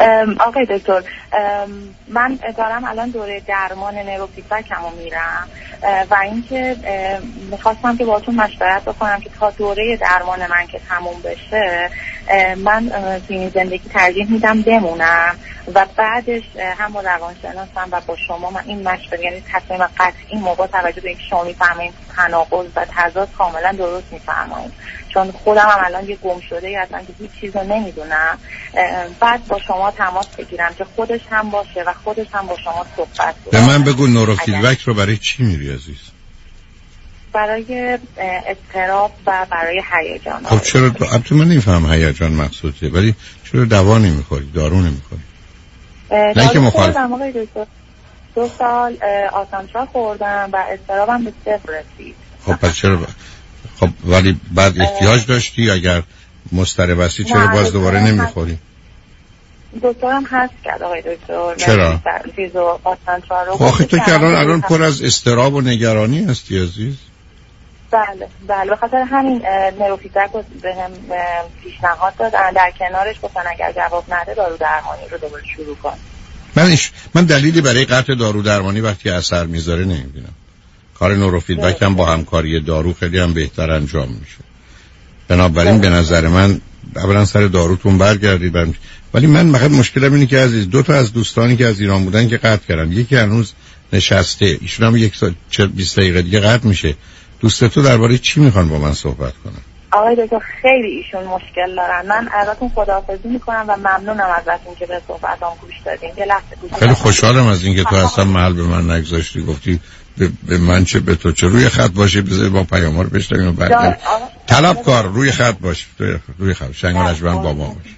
آقای دکتر، من دارم الان دوره درمان نوروفیدبکمو میرم و اینکه میخواستم که باهاتون مشورت بکنم که تا دوره درمان من که تموم بشه من توی زندگی ترجیح میدم بمونم و بعدش هم با روانشناسم و با شما من این مشورت، یعنی تصمیم قطعی موقع توجه به اینکه شما میفهمین تناقض و تضاد کاملا درست میفرمایید، چون خودم هم الان یه گم شده اصلا که هیچ چیز رو نمیدونم، بعد با شما تماس بگیرم که خودش هم باشه و خودش هم با شما صحبت کنه. به من بگو نوروفیدبک رو برای چی میری عزیز؟ برای اضطراب و برای هیجان. خب چرا البته من نمیفهم هیجان مقصوده، ولی چرا دوا نمیخوری، دارو نمیخوری؟ نه که مخالف. 2 سال آسانترا خوردم و اضطرابم به 0 رسید. خب پس چرا خب ولی بعد احتیاج داشتی؟ اگر مضطرب هستی چرا باز دوباره نمیخوری؟ دکترم هست کرد آقای دکتر. چرا؟ خب آخه تو که الان پر از اضطراب و نگرانی هستی عزیز. بله به خاطر همین نوروفیدبک رو بهم پیشنهاد دادن، در کنارش گفتن اگر جواب نده دارو درمانی رو دوباره شروع کن. من دلیلی برای قطع دارو درمانی وقتی اثر میذاره نمیبینم. کار نوروفیدبک هم با همکاری دارو خیلی هم بهتر انجام میشه. بنابراین به نظر من اولا سر داروتون برگردید ولی من فقط مشکلم اینه که عزیز 2 تا از دوستانی که از ایران بودن که قطع کردن، یکی هنوز نشسته، ایشون هم 1 ساعت 20 دقیقه دیگه قطع میشه. دوست تو درباره چی میخوان با من صحبت کنن؟ آقای دکتر خیلی ایشون مشکل دارن. من ازتون خداحافظی میکنم و ممنونم ازتون که به صحبتام گوش دادین. یه لحظه گوش خیلی خوشحالم از اینکه تو اصلا محل به من نگذاشتی، گفتی به من چه به تو چه. روی خط باشی بذار با پیام‌ها رو بشنویم و بعد طلبکار روی خط باش، روی خط شنگانش من با ما باش.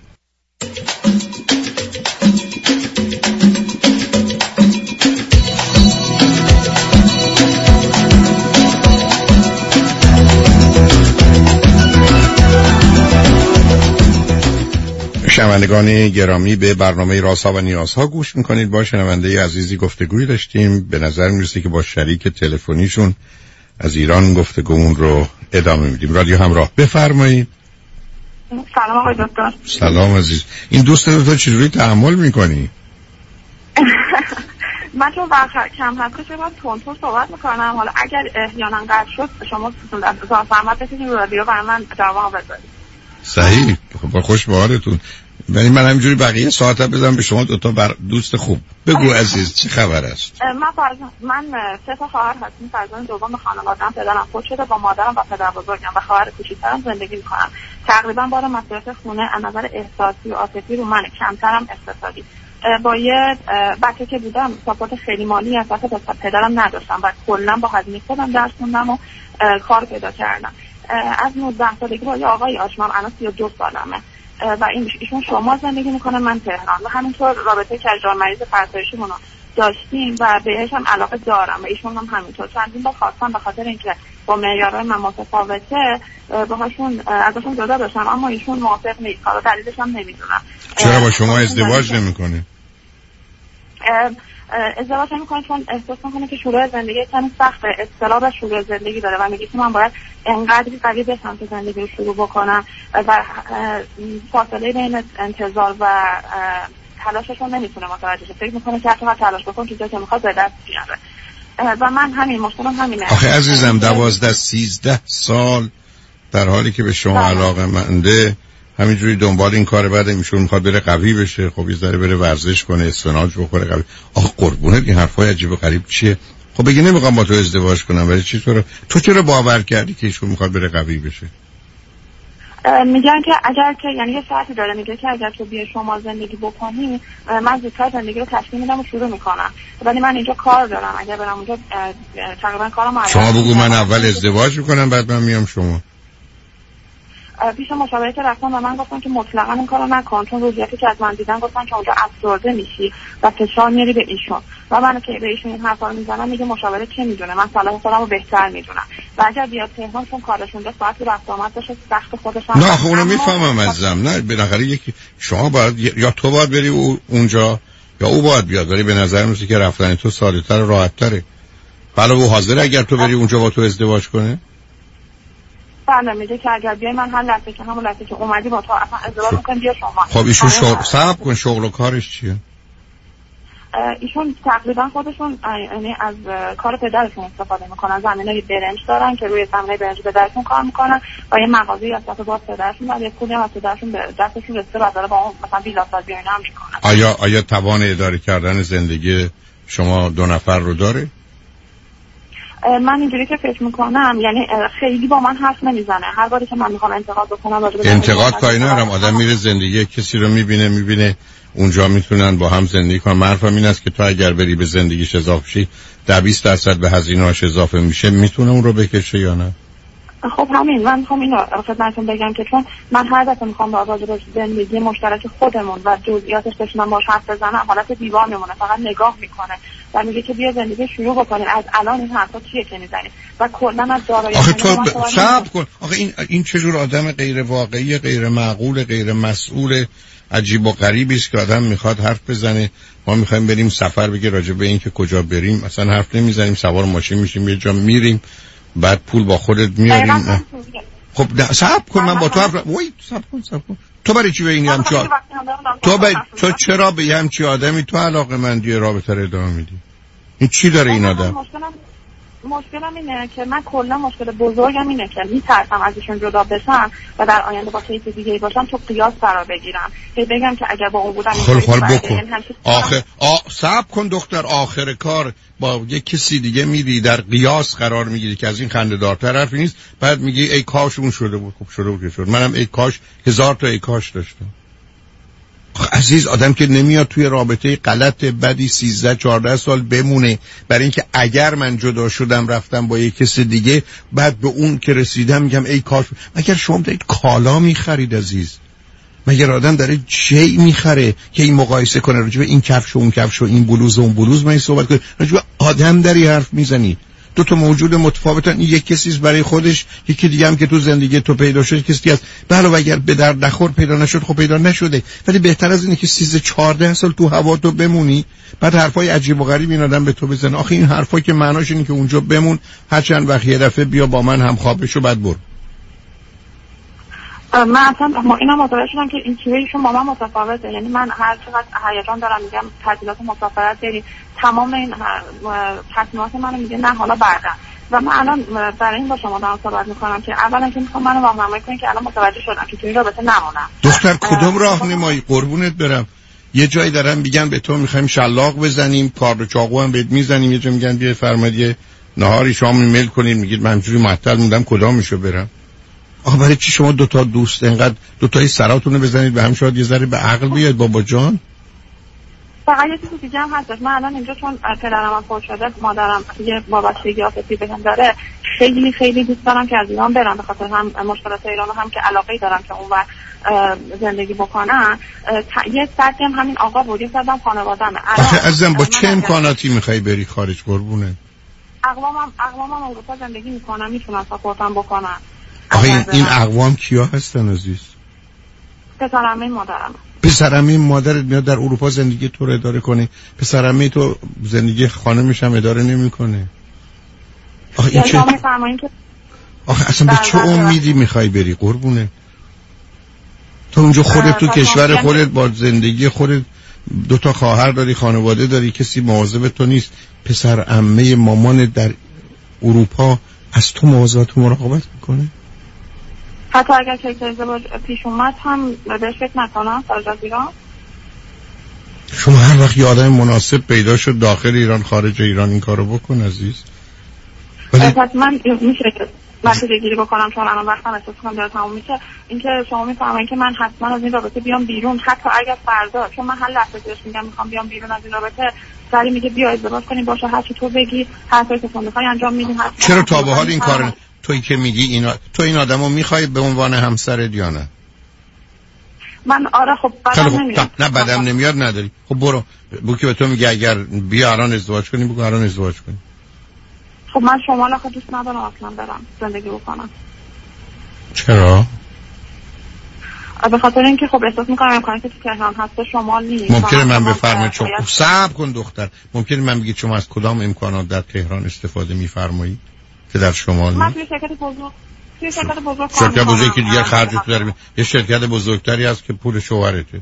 شنوندگان گرامی به برنامه رازها و نیازها گوش میکنید. با شنونده عزیزی گفتگوی داشتیم، به نظر میرسه که با شریک تلفنیشون از ایران گفتگومون رو ادامه میدیم. رادیو همراه، بفرمایید. سلام آقای دکتر. سلام عزیز. این دوست تو چجوری تحمل میکنی؟ من چون وقت کم هست که باید تونتون صحبت میکنم، حالا اگر احیانا قطع شد شما زحمت بکشید رادیو برای من جواب بذارید. صحیح، خب خوش به حالتون. ولی من همینجوری بقیه ساعت بدم به شما 2 تا دوست خوب. بگو عزیز چه خبر است؟ من 3 تا خواهر هستم، فرزند دوم خانواده‌ام، پدرم فوت شده، با مادرم و پدر بزرگم و خواهر کوچیک‌ترم زندگی می‌کنم. تقریبا بار مصرف خونه از نظر احساسی و عاطفی رو من، کمترم اقتصادی. با یه بچه که بودم ساپورت خیلی مالی از طرف پدرم نداشتم و کلا با هزینه خودم درس خوندم و کار پیدا کردم. از 19 سالگی با یه آقای آشنام، الان 32 سالمه و ایشون شمال زندگی میکنه، من تهران، و همینطور رابطه کجدار مریض فرسایشیمون رو داشتیم و بهش هم علاقه دارم و ایشون هم همینطور. چندین بار خواستم به خاطر اینکه با معیارهای من متفاوته باهاشون ازشون جدا بشم، اما ایشون موافق نیست. حالا دلیلش هم نمیدونم. چرا با شما ازدواج نمیکنه؟ ازدواج نمیکنه چون احساس میکنه که شروع زندگی کمی سخته، اضطراب شروع زندگی داره و میگه که من باید انقدری قوی بشم که زندگی رو شروع بکنم و فاصله بین انتظار و تلاششون نمیتونه متوجه شه. فکر میکنه که هر تلاش بکن که که میخواد به دست بیاره و من همین مشکلم همینه. آخه عزیزم 12-13 سال در حالی که به شما علاقه‌منده همینجوری دنبال این کار، بعد ایشون میخواد بره قوی بشه، خب یه ذره بره ورزش کنه، اسفناج بخوره قوی. آخه قربونت این حرفای عجیب و غریب چیه؟ خب بگی نمیخوام با تو ازدواج کنم، ولی چی تو چرا باور کردی که ایشون میخواد بره قوی بشه؟ میگن که اگر که یعنی یه ساعتی داره میگه که اگر تو بیای شما زندگی بکنی من زودتر زندگی رو تشکیل میدم و شروع میکنم، ولی من اینجا کار دارم، اگر برم اونجا تقریبا کارم شما بگو من اول ازدواج میکنم بعد من میام شما. پیش مشاوره که رفتم و من گفتن که مطلقا این کارو نکن، چون روزیاتی که از من دیدن گفتن که اونجا افسرده میشی و فشار میاری به ایشون و من که به ایشون این حرفا رو میزنم میگه مشاوره چه میدونه، من صلاح خودم رو بهتر میدونم و اگر بیاد تهران چون کارشون 2 ساعت رفت آمد باشه سخت خودش هم. نه اونو میفهمم عزیزم، نه بالاخره یکی شما باید یا تو باید بری اونجا یا او باید بیاد، ولی به نظر میاد که رفتن تو ساده‌تر و راحت‌تره. حالا او حاضر اگر تو بری اونجا با تو ازدواج کنه؟ بله میگه که اگر بیای من هر لحظه که همون لحظه که اومدی با تو اصلا ازدواج میکنم بیا شما. خب ایشون صبر کن، شغل و کارش چیه؟ ایشون تقریبا خودشون یعنی از کار پدرشون استفاده میکنن، زمینه برنج دارن که روی زمینه برنج پدرشون کار میکنن و یه مغازه‌ای از باز پدرشون و یه پولی از پدرشون به دستشون رسیده و داره با اون مثلا ویلا سازی اینا هم میکنن. آیا توان اداره کردن زندگی شما دو نفر رو داره؟ من اینجوری که فکر میکنم یعنی خیلی با من حرف نمیزنه. هر باری که من میخوام انتقاد بکنم انتقاد کاری ندارم، آدم میره زندگی کسی رو میبینه اونجا میتونن با هم زندگی کنن. حرفم این است که تو اگر بری به زندگیش اضافه شی 10-20% به هزینه‌اش اضافه میشه، میتونه اون رو بکشه یا نه؟ خب همین من میخوام اینو خدمتتون بگم که چون من هر دفعه میخوام با راجع زندگی مشترک خودمون و جزئیاتش بشینم باهاش حرف بزنم حالت دیوار میمونه، فقط نگاه میکنه و میگه که بیا زندگی شروع بکنیم از الان این حرفا چیه که میزنی و کلا از دارایی. آخه تو صبر کن، آخه این چه جور آدم غیر واقعی، غیر معقول، غیر مسئول، عجیب و غریبی است که آدم میخواد حرف بزنه. ما میخوایم بریم سفر، بگه راجع به این که کجا بریم اصلا حرف نمیزنیم، سوار ماشین میشیم یه جا میریم بعد پول با خودت میاریم. خب صبر کن، من با تو حرف صبر کن. تو برای چی به این همچی تو چرا به یه همچی آدمی تو علاقه مندی رابطه رو ادامه میدی؟ این چی داره این آدم؟ مشکلم اینه که من کلا مشکل بزرگم اینه که میترسم از ایشون جدا بشم و در آینده با کسی دیگه‌ای باشم تو قیاس قرار بگیرم، که بگم که اگر با اون بودم خال بکن. صبر کن دختر، آخر کار با یه کسی دیگه میری در قیاس قرار میگیری که از این خنده‌دارتر حرفی نیست، بعد میگی ای کاش اون شده بود. خب شده بود که شد، منم ای کاش 1000 تا ای کاش داشتم. عزیز، آدم که نمیاد توی رابطه غلط بدی 13-14 سال بمونه برای اینکه اگر من جدا شدم رفتم با یک کس دیگه بعد به اون که رسیدم میگم ای کاش. مگر شما دارید کالا میخرید عزیز؟ مگر آدم داره چی میخره که این مقایسه کنه راجع به این کفش و اون کفش و این بلوز و اون بلوز؟ من صحبت کنه راجع به آدم داری حرف میزنی. دو تا موجود متفاوتن، این یک کسیست برای خودش، یکی دیگه هم که تو زندگی تو پیدا شد کسی است. علاوه اگر به درد نخور پیدا نشد خب پیدا نشده، ولی بهتر از اینه که 13-14 سال تو هوا تو بمونی بعد حرفای عجیب و غریب این آدم به تو بزنه. آخه این حرفا که معناش اینه که اونجا بمون، هر چند وقت یه دفعه بیا با من هم خواب بشو بعد برو. من اصلا اینا متوجه شدم که این چیزایشون با من متفاوته. یعنی من هر چقدر هیجان دارم میگم تعطیلات مسافرت بریم، تمام این تصمیمات منو میگه نه حالا بعدا. و من الان برای این با شما دارم صحبت میکنم که اولا که میخوام منو راهنمایی کنین که الان متوجه شدم که تو این رابطه نمونم. دختر کدوم راهنمایی؟ قربونت برم. یه جایی دارن میگن به تو میخوایم شلاق بزنیم، کار و چاقو هم بهت میزنیم، یه جا میگن بیا فرمایید نهاری شام میل کنین، میگید من همینجوری معطل موندم کدامشو برم؟ آخه برای چی شما دو تا دوست انقدر دو تای سراتونو بزنید به هم، شاید یه ذره به عقل بیاید بابا جان؟ فقط یه چیزی دیگه هم هستش. من الان اینجا چون پدرم هم فوت شده، مادرم یه وابستگی عاطفی بهم داره، خیلی خیلی دوست دارم که از ایران برم، به خاطر هم مشکلات ایران هم که علاقه دارم که اونور زندگی بکنم. یه سردی هم همین آقا بود، یه سردی هم خانواده‌مه. آخه عزیزم با چه امکاناتی میخوای بری خارج قربونه؟ اقوامم اروپا زندگی میکنم، میتونم ساپورتم بکنم. آخه این اقوام کیا هستن عزیز؟ پسرعمه مادرم. پسرعمه مادرت میاد در اروپا زندگی تو رو اداره کنه، پسرعمه تو زندگی خانمش هم اداره نمیکنه. آخه این چه؟ آخه اصلا به چه امیدی میخوای بری قربونه؟ تو اونجا خودت تو کشور خودت با زندگی خودت دو تا خواهر داری، خانواده داری، کسی مواظب تو نیست. پسرعمه مامان در اروپا از تو مواظبت و مراقبت میکنه؟ حتی اگر که ازدواج پیش اومد هم بهش فکر نکنم خارج از ایران. شما هر وقت یه آدم مناسب پیدا شد داخل ایران خارج ایران این کارو بکن عزیز. ولی پس من میشه که مسئله گیری بکنم چون الان وقتم احساس کنم داره تموم میشه، اینکه شما میفهمین که من حتما از این رابطه بیام بیرون، حتی اگر فردا، چون من هر لحظه بهش میگم میخوام بیام بیرون از این رابطه، سری میگه بیا ازدواج کنیم باشه، هر چی تو بگی، هر کاری که تو میخوای انجام میدیم. چرا تا به حال این کارو تویی که میگی تو این آدمو میخوای به عنوان همسرت یا نه؟ من آره خب بدم نمیاد. نه بدم نمیاد نداری. خب برو بگو که به تو میگه اگر بیا الان ازدواج کنیم، بگو الان ازدواج کنیم. خب من شمال آخه دوست ندارم اصلا برم زندگی بکنم. چرا؟ به خاطر اینکه خب احساس میکنم امکانی که تو تهران هست شمال نیست. ممکنه من بفرمایید چون صبر کن دختر، ممکنه من بگید شما از کدام امکانات در تهران استفاده میفرمایید که در شمال نیست؟ من توی توی شرکت بزرگ شرکت بزرگی که دیگه خرجت داره. یه شرکت بزرگتری هست که پول شوهرته.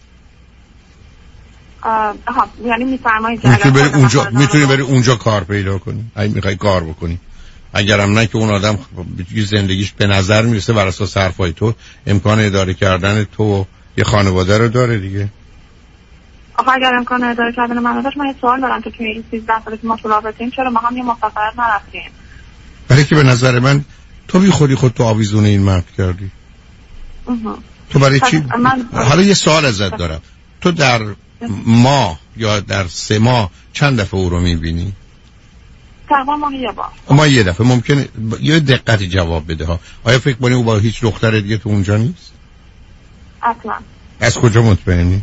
یعنی میفرمایید که میتونی بری اونجا کار پیدا کنی اگه میخوای کار بکنی. اگرم نه که اون آدم زندگیش به نظر میرسه بر اساس حرفای تو امکان اداره کردن تو یه خانواده رو داره دیگه. آخه اگر امکان اداره کردن من داشت، من یه سوال دارم که توی این 13 سالی که ما تو رابطه‌ایم چرا ما هم یه مسافرت نرفتیم؟ برای که به نظر من تو بی خودی خودتو آویزون این مرد کردی. تو برای چی؟ حالا یه سوال ازت دارم. تو در ماه یا در 3 ماه چند دفعه او رو میبینی؟ تقریبا ماه یه بار. ما یه دفعه. ممکنه یه دقتی جواب بده ها. آیا فکر کنی او با هیچ دختر دیگه تو اونجا نیست؟ اصلا. از کجا مطمئنی؟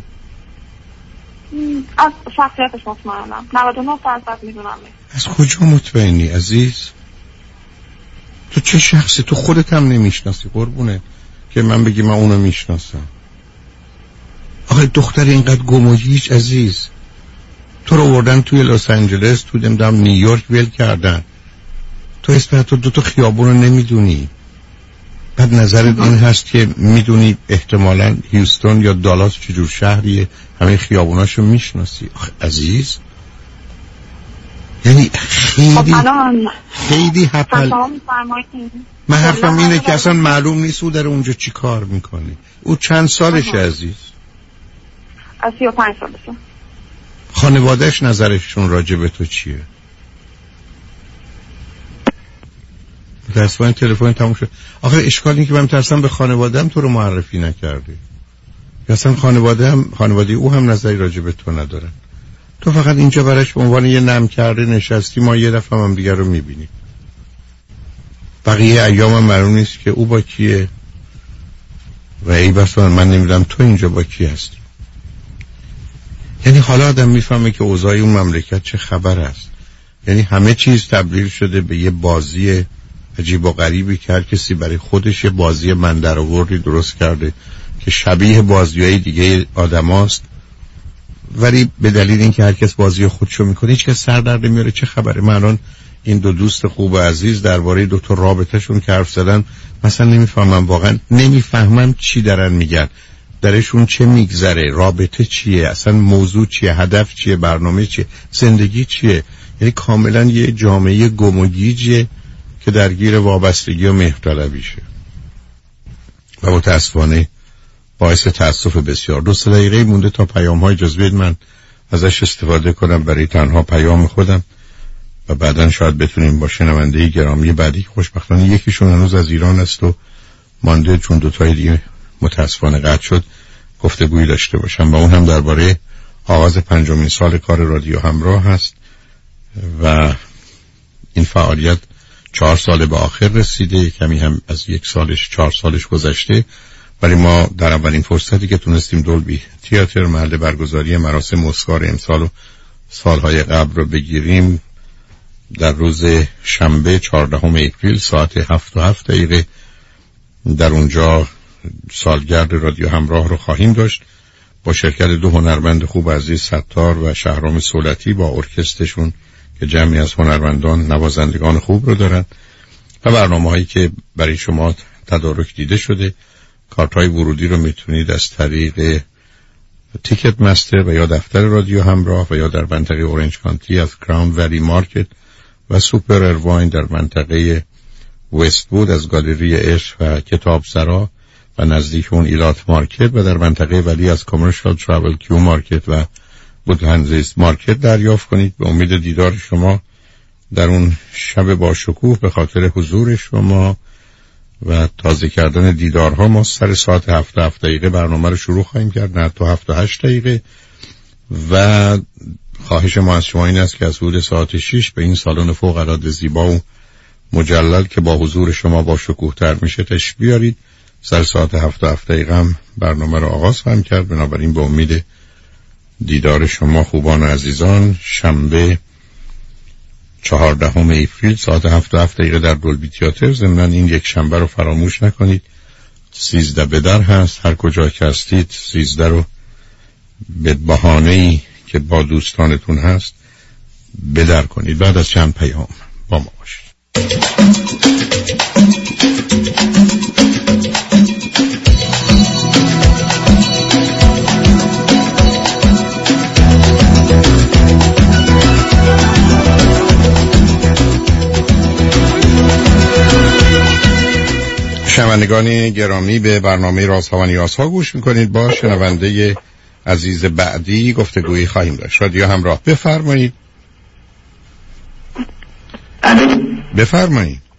از شخصیتش مطمئنم. 99% میدونم. از کجا مطمئنی عزیز؟ تو چه شخصی؟ تو خودت هم نمیشناسی قربونه که من بگی من اونو میشناسم. آخه دختر اینقدر گم و هیچ عزیز. تو رو آوردن توی لس آنجلس، تو نمیدونم نیویورک ول کردن. تو اسم تو 2 خیابون رو نمیدونی. بعد نظرت این هست که میدونی احتمالاً هیوستون یا دالاس چجور شهریه، همه خیابوناشو میشناسی. آخه عزیز یعنی خیلی هپل. من حرفم اینه که اصلا معلوم نیست او در اونجا چی کار میکنه. او چند سالشه عزیز؟ 35 سالشه. خانوادهش نظرشون راجع به تو چیه؟ دستوان تلفن تموم شد. آخه اشکالی که من میترسم به خانواده‌ام تو رو معرفی نکردی. یا اصلا خانواده او هم نظری راجع به تو ندارن. تو فقط اینجا براش به عنوان یه نم کرده نشستی. ما یه دفعه هم دیگر رو میبینیم. بقیه ایام هم معلوم نیست که او با کیه و ای بس من نمیدونم تو اینجا با کی هستی. یعنی حالا آدم میفهمه که اوضاع اون مملکت چه خبر است. یعنی همه چیز تبدیل شده به یه بازی عجیب و غریبی که هر کسی برای خودش یه بازی من در آوردی درست کرده که شبیه بازی‌های دیگه آدماست، ولی به دلیل اینکه هر کس بازی خودشو میکنه هیچ کس سر در نمیاره چه خبره. من الان این 2 دوست خوب و عزیز درباره 2 تا رابطه‌شون که حرف زدن مثلا نمیفهمم، واقعا نمیفهمم چی دارن میگن، درشون چه میگذره، رابطه چیه، اصلا موضوع چیه، هدف چیه، برنامه چیه، زندگی چیه. یعنی کاملا یه جامعه گم و گیجه که درگیر وابستگی و مهرطلبیشه و متاسفانه باعث تأسف بسیار. 2 دقیقه مونده تا پیام‌های جذبه من ازش استفاده کنم برای تنها پیام خودم و بعداً شاید بتونیم با شنونده گرامی بعدی که خوشبختانه یکیشون هنوز از ایران است و مانده چون 2 تای دیگه متاسفانه قطع شد گفتگویی داشته باشم و اون هم درباره آغاز 5مین سال کار رادیو همراه هست و این فعالیت 4 سال به آخر رسیده، کمی هم از 4 سالش گذشته، ولی ما در اولین فرصتی که تونستیم دولبی تئاتر محل برگزاری مراسم اسکار امسال و سالهای قبل رو بگیریم در روز شنبه 14 اپریل ساعت 7:07 در اونجا سالگرد رادیو همراه رو خواهیم داشت با شرکت 2 هنرمند خوب عزیز، ستار و شهرام سولتی با ارکسترشون که جمعی از هنرمندان نوازندگان خوب رو دارن و برنامه‌هایی که برای شما تدارک دیده شده. کارت‌های ورودی رو میتونید از طریق تیکت مستر و یا دفتر رادیو همراه و یا در منطقه اورنج کانتی از کراون ولی مارکت و سوپر ارواین در منطقه وست بود از گالری عشق و کتاب سرا و نزدیک اون ایلات مارکت و در منطقه ولی از کامرشال ترافل کیو مارکت و بودهنزیس مارکت دریافت کنید. به امید دیدار شما در اون شب با شکوه به خاطر حضور شما و تازه کردن دیدارها ما سر ساعت 7:07 برنامه رو شروع خواهیم کرد، نه تا 7:08 و خواهش ما از شما این است که از حدود ساعت 6 به این سالن فوق العاده زیبا و مجلل که با حضور شما با شکوه تر میشه تشریف بیارید. سر ساعت 7:07 هم برنامه رو آغاز خواهیم کرد. بنابراین به امید دیدار شما خوبان و عزیزان شنبه 14 اپریل ساعت 7:07 در دولبی تئاتر. ضمناً این یک شنبه رو فراموش نکنید 13 به در هست، هر کجا که هستید 13 رو به بهانه‌ای که با دوستانتون هست بدر کنید. بعد از چند پیام با ما باشید. شنوندگان گرامی، به برنامه رازها و نیازها گوش میکنید. با شنونده عزیز بعدی گفتگویی خواهیم داشت. رادیو همراه، بفرمایید. بفرمایید.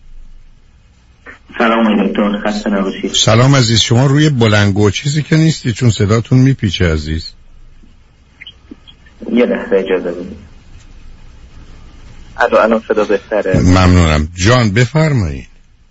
سلام دکتر، خسته نباشید. سلام عزیز، شما روی بلندگو چیزی که نیستی چون صداتون میپیچه عزیز. یه لحظه اجازه بدید. الان صدا بهتره؟ ممنونم جان، بفرمایید.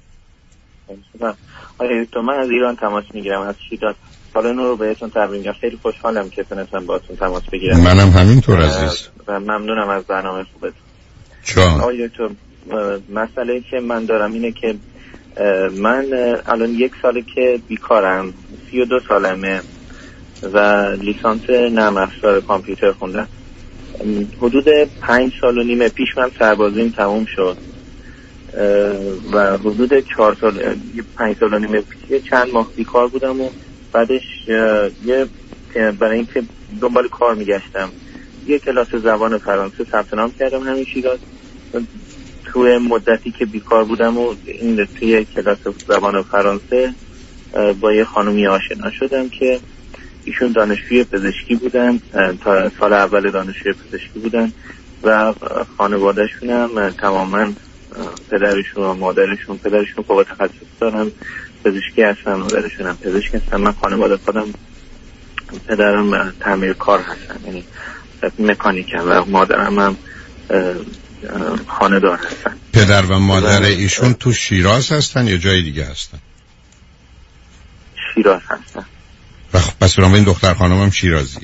آره دکتر، من از ایران تماس میگیرم، از شیراز. سال نو رو بهتون تبریک میگم. خیلی خوشحالم که تونستم باهاتون تماس بگیرم. منم همینطور عزیز. و ممنونم از برنامه خوبتون. جان. آره دکتر، مسئله که من دارم اینه که من الان 1 ساله که بیکارم، 32 سالمه و لیسانس نرم افزار کامپیوتر خوندم. حدود 5 سال و نیم پیش من سربازیم تموم شد و حدود 5 سال و نیم پیش چند ماه بیکار بودم و بعدش برای اینکه دنبال کار میگشتم یه کلاس زبان فرانسه ثبت نام کردم همین شیراز. توی مدتی که بیکار بودم و این توی کلاس زبان فرانسه با یه خانومی آشنا شدم که ایشون دانشجوی پزشکی بودن، تا سال اول دانشجوی پزشکی بودن و خانواده‌شون هم تماما پدرشون و مادرشون، پدرشون فوق تخصص دارن، پزشکی هستن، مادرشون هم پزشک هستن. من خانواده خودم پدرم تعمیر کار هستن، یعنی مکانیکم و مادرم هم خانه‌دار هستن. پدر و مادر ایشون تو شیراز هستن یا جای دیگه هستن؟ شیراز هستن. پس برام این دختر خانم هم شیرازیه؟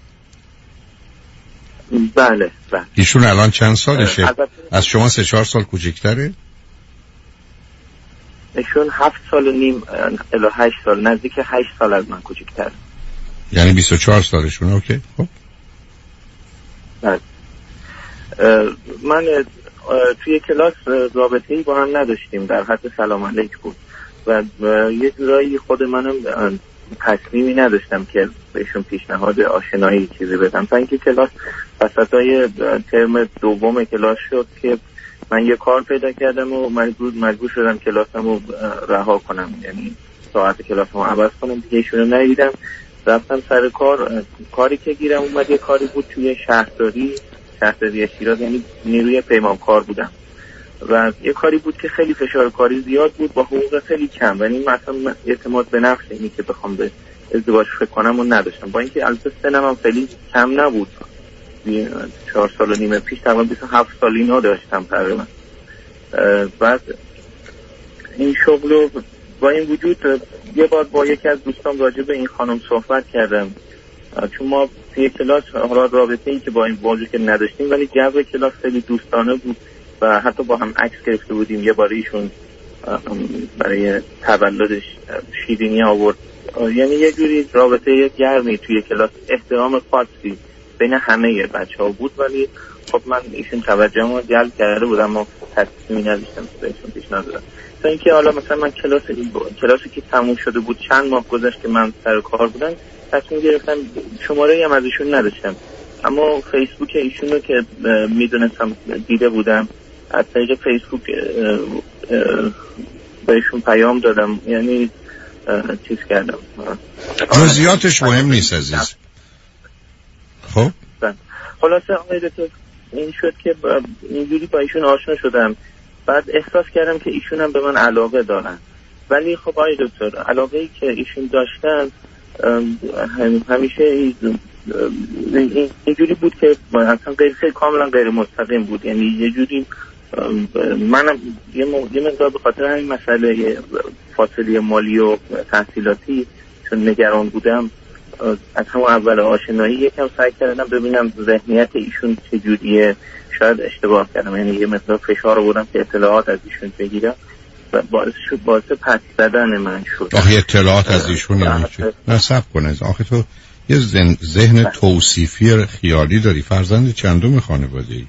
بله. ایشون الان چند سالشه؟ از شما 3-4 سال کوچکتره؟ ایشون 7 سال و نیم الی 8 سال، نزدیک 8 سال از من کوچکتره. یعنی 24 سالشونه. اوکی. خب من توی کلاس رابطه‌ای با هم نداشتیم، در حد سلام علیک بود و یه جورایی خود منم تصمیمی نداشتم که بهشون پیشنهاد آشنایی چیزی بدم، تا اینکه کلاس وسطای ترم دوم کلاس شد که من یه کار پیدا کردم و مجبور شدم کلاسمو رها کنم، یعنی ساعت کلاسمو عوض کنم. دیگه ایشونو ندیدم، رفتم سر کاری که گیرم اومد یه کاری بود توی شهرداری شیراز، یعنی نیروی پیمانکار بودم و یه کاری بود که خیلی فشار کاری زیاد بود با حقوق خیلی کم و این مثلا اعتماد به نفس اینی که بخوام به ازدواج فکر کنم و نداشتم، با اینکه البته سنم هم خیلی کم نبود. 4 سال و نیم پیش تقریبا 27 سال اینا داشتم تقریبا. بعد این شغل با این وجود یه بار با یکی از دوستان راجع به این خانم صحبت کردم، چون ما توی کلاس حالا رابطه‌ای که با این موضوع که نداشتیم ولی جو کلاس خیلی دوستانه بود و حتی با هم عکس گرفته بودیم. یه بار ایشون برای تولدش شیرینی آورد، یعنی یه جوری رابطه گرمی توی کلاس، احترام خاصی بین همه بچه‌ها بود. ولی خب من ایشون توجهمو جلب کرده بودم، اما تصمیمی نداشتم بهشون پیشنهاد بدم. تا اینکه حالا مثلا من کلاسی که تموم شده بود چند ماه گذشت که من سر کار بودم، تصمیم گرفتم، شماره‌ای هم از ایشون نداشتم اما فیسبوک ایشونو که میدونستم دیده بودم، از طریق فیسبوک بهشون پیام دادم، یعنی چیز کردم. جزئیاتش مهم نیست عزیز. خب خلاصه آقای دکتر این شد که اینجوری با ایشون آشنا شدم. بعد احساس کردم که ایشون هم به من علاقه دارن، ولی خب آقای دکتر علاقه‌ای که ایشون داشتن همیشه اینجوری بود که اصلا خیلی کاملا غیر مستقیم بود، یعنی یه جوری منم یه مقدار به خاطر همین مسئله فاصله مالی و تحصیلاتی چون نگران بودم، از همون اول آشنایی یکم سعی کردم ببینم ذهنیت ایشون چجوریه. شاید اشتباه کردم، یعنی یه مقدار فشار آوردم که اطلاعات از ایشون بگیرم و باعث پس زدن من شد. آخه اطلاعات از ایشون یعنی چی؟ نه صبر کن، آخه تو یه ذهن توصیفی خیالی داری. فرزند چندم خانواده‌ای؟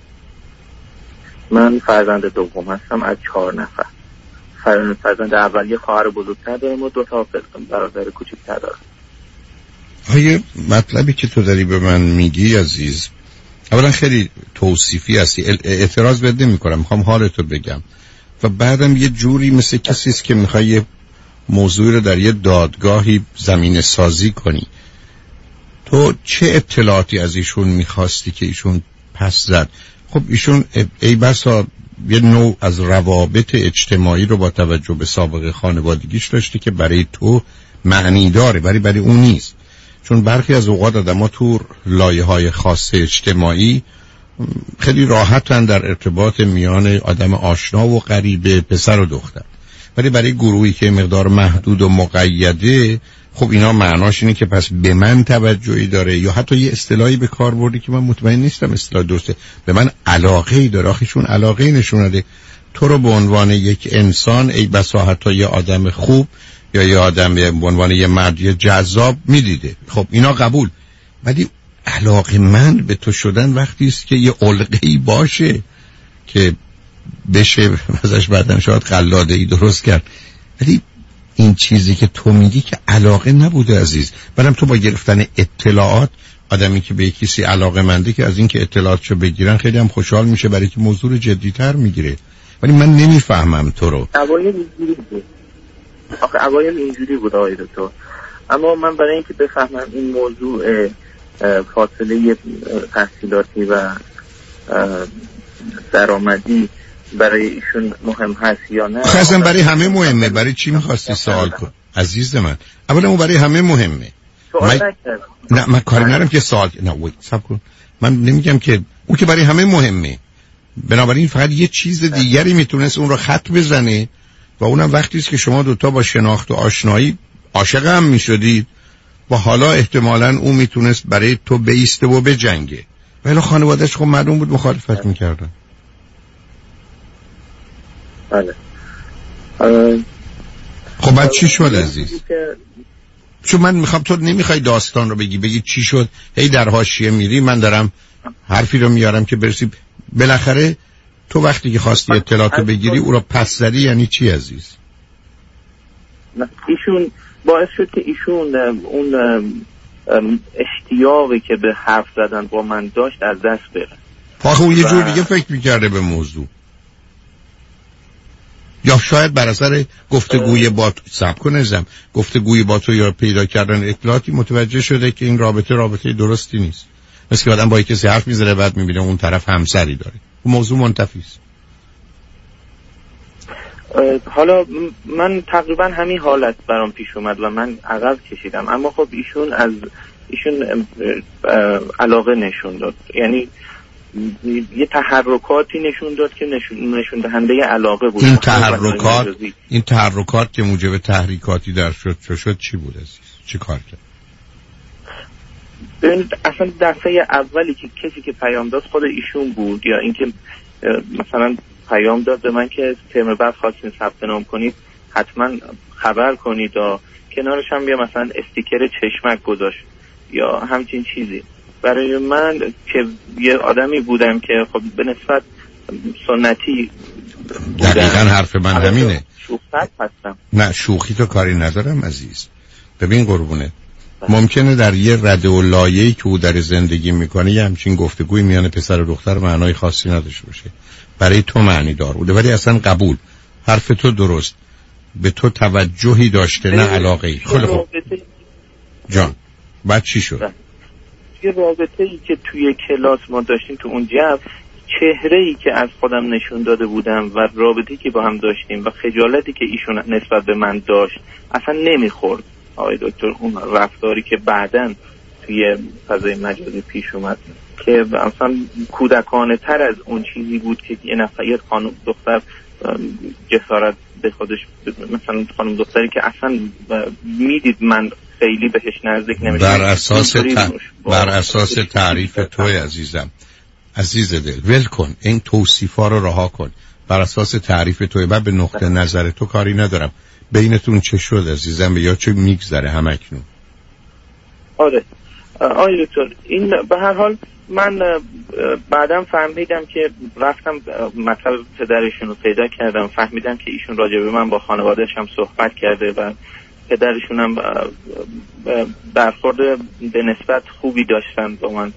من فرزند دوم هستم از 4 نفر. فرزند اول یه خواهر بزرگتر دارم و 2 تا برادر کوچیک‌تر دارم. یه مطلبی که تو داری به من میگی عزیز، اولا خیلی توصیفی هستی، اعتراض بده نمی کنم، میخوام حالتو بگم. و بعدم یه جوری مثل کسی است که میخوای یه موضوعی رو در یه دادگاهی زمینه سازی کنی. تو چه اطلاعاتی از ایشون میخواستی که ایشون پس زد؟ خب ایشون ای بسا یه نوع از روابط اجتماعی رو با توجه به سابقه خانوادگیش داشته که برای تو معنی داره، برای اون نیست. چون برخی از اوقات آدم‌ها تو لایه‌های خاص اجتماعی خیلی راحتن در ارتباط میان آدم آشنا و غریبه، پسر و دختر، ولی برای گروهی که مقدار محدود و مقیده، خب اینا معناش اینه که پس به من توجهی داره، یا حتی یه اصطلاحی به کار بردی که من مطمئن نیستم اصطلاح درسته، به من علاقه‌ای داره. آخیشون علاقه‌ای نشون داده تو رو به عنوان یک انسان، ای بسا حتی یه آدم خوب یا یه آدم به عنوان یه مرد جذاب میدیده. خب اینا قبول، ولی علاقه‌مند به تو شدن وقتی است که یه علقه‌ای باشه که بشه ازش بعدن شاید قلاده‌ای درست کرد. ولی این چیزی که تو میگی که علاقه نبوده عزیز. بعدم تو با گرفتن اطلاعات، آدمی که به کسی علاقه منده که از این که اطلاعاتشو بگیرن خیلی هم خوشحال میشه، برای که موضوع جدی‌تر میگیره. ولی من نمیفهمم تو رو. اوایل اینجوری بود آقای دکتر، اما من برای اینکه بفهمم این موضوع فاصله تحصیلاتی و درآمدی برای ایشون مهم هست یا نه. خواستم برای همه مهمه. برای چی میخواستی سوال کن عزیز من؟ اولا اون برای همه مهمه. نه من کاری ندارم که سوال صبر کن. من نمیگم که اون که برای همه مهمه، بنابراین فقط یه چیز دیگری میتونست اون رو خط بزنه و اونم وقتی است که شما دوتا با شناخت و آشنایی عاشق هم میشدید و حالا احتمالاً اون میتونست برای تو بیسته و بجنگه، ولی خانواده‌اش خب معلوم بود مخالفت میکردن. بله. خب بعد چی شد عزیز؟ چون من میخوام، تو نمیخوای داستان رو بگی چی شد، هی در حاشیه میری، من دارم حرفی رو میارم که برسی. بالاخره تو وقتی که خواستی اطلاعاتو بگیری او رو پس زدی، یعنی چی عزیز؟ ایشون باعث شد که ایشون اون اشتیاقی که به حرف زدن با من داشت از دست بره. آخه اون یه جور دیگه فکر میکرده به موضوع، یا شاید بر اثر گفتگوی با تو گفتگوی با تو یا پیدا کردن اطلاعاتی متوجه شده که این رابطه درستی نیست. مثل که آدم با کسی حرف میزنه بعد میبینه اون طرف همسری داره، اون موضوع منتفی است. حالا من تقریبا همین حالت برام پیش اومد و من عقب کشیدم، اما خب ایشون علاقه نشون داد، یعنی یه تحرکاتی نشون داد که نشون دهنده علاقه بود. این تحرکات که موجب تحریکاتی در شد چی بود عزیز؟ چی کار کرد؟ ببینید اصلا دفعه اولی که کسی که پیام داد خود ایشون بود، یا اینکه مثلا پیام داد به من که ترم بعد خواستین ثبت نام کنید حتما خبر کنید، و کنارش هم یه مثلا استیکر چشمک گذاشت یا همچین چیزی. برای من که یه آدمی بودم که خب به نسبت سنتی بودم، دقیقاً حرف من همینه. شوخت هستم. نه شوخی تو کاری ندارم عزیز. ببین قربونه، ممکنه در یه رده و لایه‌ای که او در زندگی میکنه یه همچین گفتگوی میان پسر و دختر معنای خاصی نداشته باشه، برای تو معنی دار بوده، ولی اصلا قبول، حرف تو درست، به تو توجهی داشته نه علاقه‌ای. خیلی خوب جان، بعد چی شد؟ یه رابطه‌ای که توی کلاس ما داشتیم، تو اون جو چهره‌ای که از خودم نشون داده بودم و رابطه‌ای که با هم داشتیم و خجالتی که ایشون نسبت به من داشت اصلا نمیخورد آقای دکتر. اون رفتاری که بعداً توی فضای مجازی پیش اومد که اصلا کودکانه تر از اون چیزی بود که یه خانم دختر جسارت به خودش، مثلا خانم دختری که اصلا میدید من خیلی بهش نزدیک نمیشه. بر اساس تعریف توی عزیزم، عزیز دل، ول کن این توصیفا رو رها کن. بر اساس تعریف توی و به نقطه نظر تو کاری ندارم. بینتون چه شد عزیزم یا چه میگذره همکنون؟ آره آقای دکتر، این به هر حال من بعدم فهمیدم که رفتم مطلب پدرشون رو پیدا کردم، فهمیدم که ایشون راجع به من با خانواده‌اش هم صحبت کرده و پدرشون هم برخورد به نسبت خوبی داشتن با من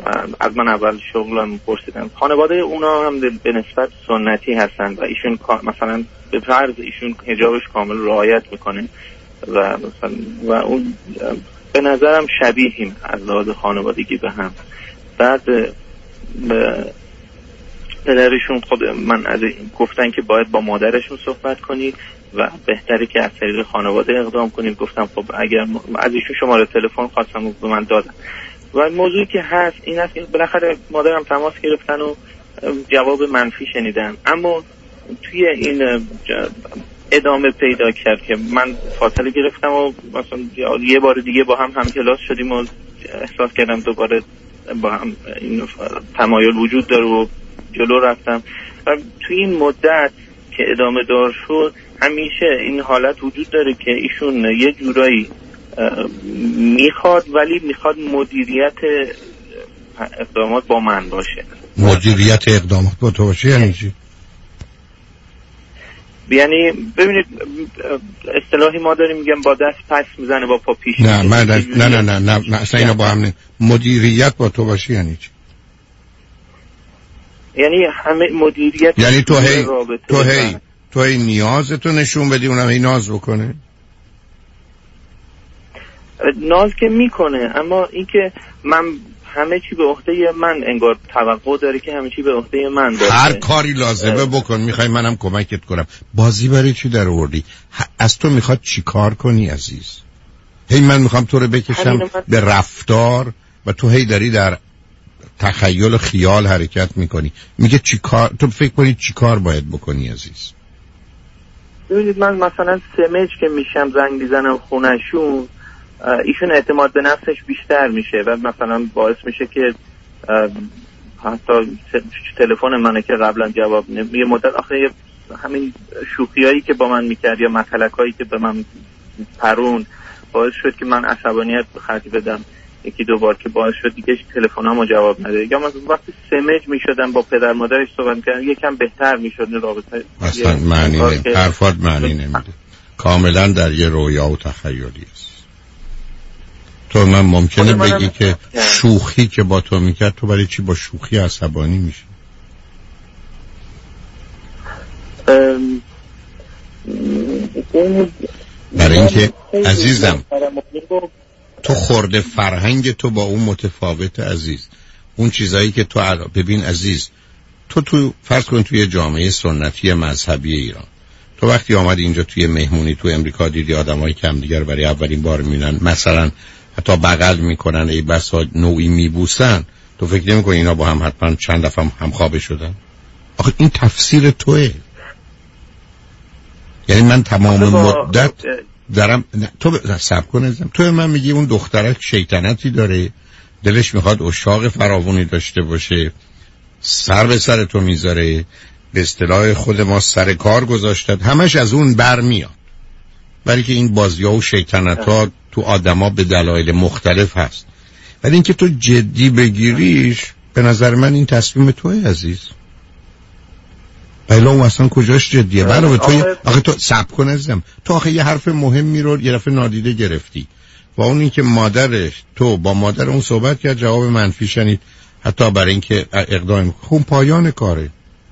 از من اول شغلم پرسیدم خانواده اونا هم به نسبت سنتی هستن و ایشون مثلا به فرض ایشون حجابش کامل رعایت میکنه و مثلا و اون به نظرم شبیهیم از لحاظ خانوادگی به هم. بعد پدرشون خود من از گفتن که باید با مادرشون صحبت کنید و بهتره که از طریق خانواده اقدام کنید. گفتم خب اگر از ایشون شماره تلفن خواستم و به من دادن و موضوعی که هست این است که بالاخره مادرم تماس گرفتن و جواب منفی شنیدن، اما توی این ادامه پیدا کرد که من فاصله گرفتم و مثلا یه بار دیگه با هم کلاس شدیم و احساس کردم دوباره با هم این تمایل وجود داره و جلو رفتم و توی این مدت که ادامه دار شد همیشه این حالت وجود داره که ایشون یه جورایی میخواد ولی میخواد مدیریت اقدامات با من باشه. مدیریت اقدامات با تو باشه یعنی چی؟ یعنی ببینید اصطلاحی ما داریم میگم با دست پس میزنه با پا پیش. نه من نه اصلا اینا با هم نه. مدیریت با تو باشه یعنی چی؟ یعنی همه مدیریت یعنی تو هی نیازتو نشون بدی اونم هی ناز بکنه. ناز که میکنه اما اینکه من همه چی به عهده من انگار توقع داره که همه چی به عهده من باشه. هر کاری لازمه بکن. میخوای منم کمکت کنم. بازی برای چی در آوردی؟ از تو میخواد چی کار کنی عزیز؟ هی من میخوام تو رو بکشم به رفتار و تو هی داری در تخیل و خیال حرکت میکنی. میگه چی کار تو فکر کنی چی کار باید بکنی عزیز؟ ببینید من مثلا سمج که میشم زنگ میزنم خونهشون ایشون اعتماد به نفسش بیشتر میشه و مثلا باعث میشه که حتی تلفن منه که قبلا جواب یه مدت آخه همین شوخیایی که با من میکرد یا متلکایی که به من پرون باعث شد که من عصبانیت به خرج بدم یکی دو بار که باعث شد دیگه تلفنامو جواب نده. یا مثلا وقتی سمج میشدم با پدر مادرش صحبت کردن یکم بهتر میشد رابطه. اصلا معنی نمیده. حرفات معنی نمیده. کاملا در یه رویا و تخیلی است. تو من ممکنه بگی که شوخی که با تو میکرد تو برای چی با شوخی عصبانی میشه؟ برای اینکه عزیزم تو خورده فرهنگ تو با اون متفاوت عزیز. اون چیزایی که تو ببین عزیز تو فرض کن توی جامعه سنتی مذهبی ایران تو وقتی آمد اینجا توی مهمونی تو امریکا دیدی آدمایی که همدیگر رو برای اولین بار میبینن مثلا حتی بغل میکنن ای بسا نوعی میبوسن تو فکر نمی‌کنی اینا با هم حتما چند دفعه هم خوابه شدن؟ آخه این تفسیر توئه. یعنی من تمام مدت دارم تو صبر کن عزیزم تو من میگی اون دخترک شیطنتی داره دلش میخواد اشاق فراوانی داشته باشه سر به سر تو میذاره به اصطلاح خود ما سر کار گذاشتد همش از اون برمیاد ولی که این بازی‌ها و شیطنت‌ها تو آدم‌ها به دلایل مختلف هست ولی اینکه تو جدی بگیریش به نظر من این تصمیم توئه عزیز. بله اون اصلا کجاش جدیه؟ بله آخه تو صبر کن عزیزم تو آخه یه حرف مهمی رو یه دفعه نادیده گرفتی و اون این که مادرش تو با مادر اون صحبت کرد جواب منفی شنید حتی برای اینکه اقدام خون پایان کاره.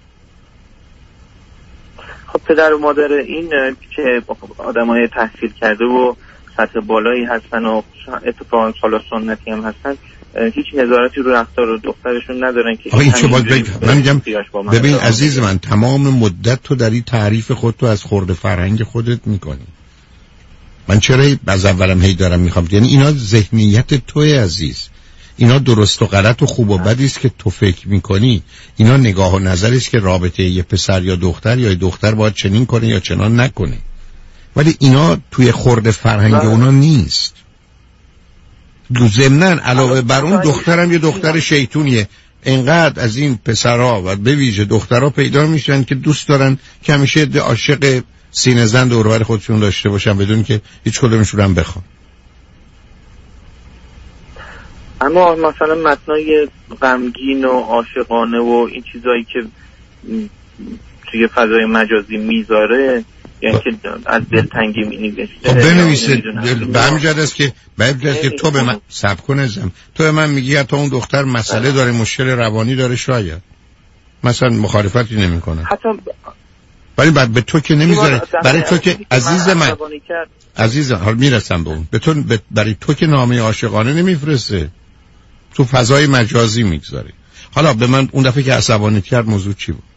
خب پدر و مادر این که آدمای تحصیل کرده و سطح بالایی هستن و اتفاقا حالا سنتی هم هستن هیچ نظارتی رو رفتار و دخترشون ندارن که این چه باید من میگم ببین عزیز من تمام مدت تو داری تعریف خودتو از خورده فرهنگ خودت میکنی. من چرا از اولم هی دارم میخوام یعنی اینا ذهنیت توی عزیز. اینا درست و غلط و خوب و بدی است که تو فکر میکنی. اینا نگاه و نظری است که رابطه یه پسر یا دختر یا دختر باید چنین کنه یا چنان نکنه ولی اینا توی خورده فرهنگ اونا نیست. ضمناً علاوه بر اون دخترم یه دختر شیطونیه. انقدر از این پسرها و به ویژه دخترها پیدا میشن که دوست دارن که همیشه عاشق سینه زن دور و بر خودشون داشته باشن بدون که هیچ کدومشون هم بخوان. اما مثلا متنای غمگین و عاشقانه و این چیزایی که توی فضای مجازی میذاره یعنی که از دلتنگی می‌نویسه. خب بنویسه. به همین جهت است که تو به من صبر کن تو به من میگی تا اون دختر مسئله داره، مشکل روانی داره، شاید مثلا مخالفتی نمی‌کنه، ولی بعد به تو که نمیذاره، برای تو که عزیزم حالا میرسم به اون، به تو برای تو که نامه عاشقانه نمیفرسته، تو فضای مجازی میگذاری. حالا به من اون دفعه که عصبانی کرد موضوع چی بود؟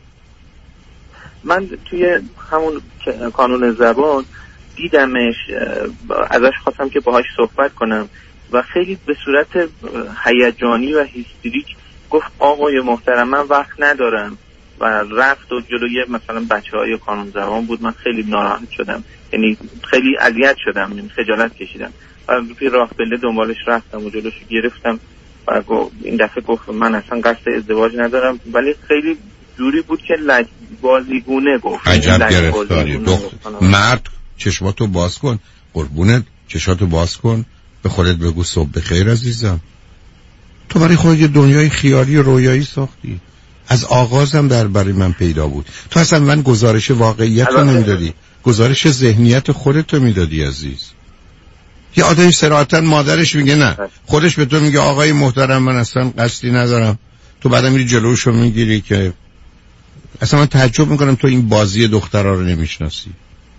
من توی همون کانون زبان دیدمش، ازش خواستم که باهاش صحبت کنم و خیلی به صورت هیجانی و هیستریک گفت آقای محترم من وقت ندارم و رفت و جلوی مثلا بچه‌های کانون زبان بود. من خیلی ناراحت شدم، یعنی خیلی اذیت شدم، خجالت کشیدم و توی راه پله دنبالش رفتم و جلوش گرفتم و این دفعه گفت من اصلا قصد ازدواج ندارم، ولی خیلی جوری بود که بازیگونه گفت. عجب گرفتاری. مرد چشماتو باز کن قربونت، چشاتو باز کن، به خودت بگو صبح بخیر عزیزم. تو برای خودت یه دنیای خیالی و رویایی ساختی، از آغازم برای من پیدا بود. تو اصلا من گزارش واقعیت رو نمیدادی، گزارش ذهنیت خودت رو میدادی عزیز. یه آدمی صراحتاً مادرش میگه نه، خودش به تو میگه آقای محترم من اصلا قصدی ندارم، تو بعدا میری جلوشو میگیری که اصلا من تعجب میکنم تو این بازی دخترها رو نمیشناسی.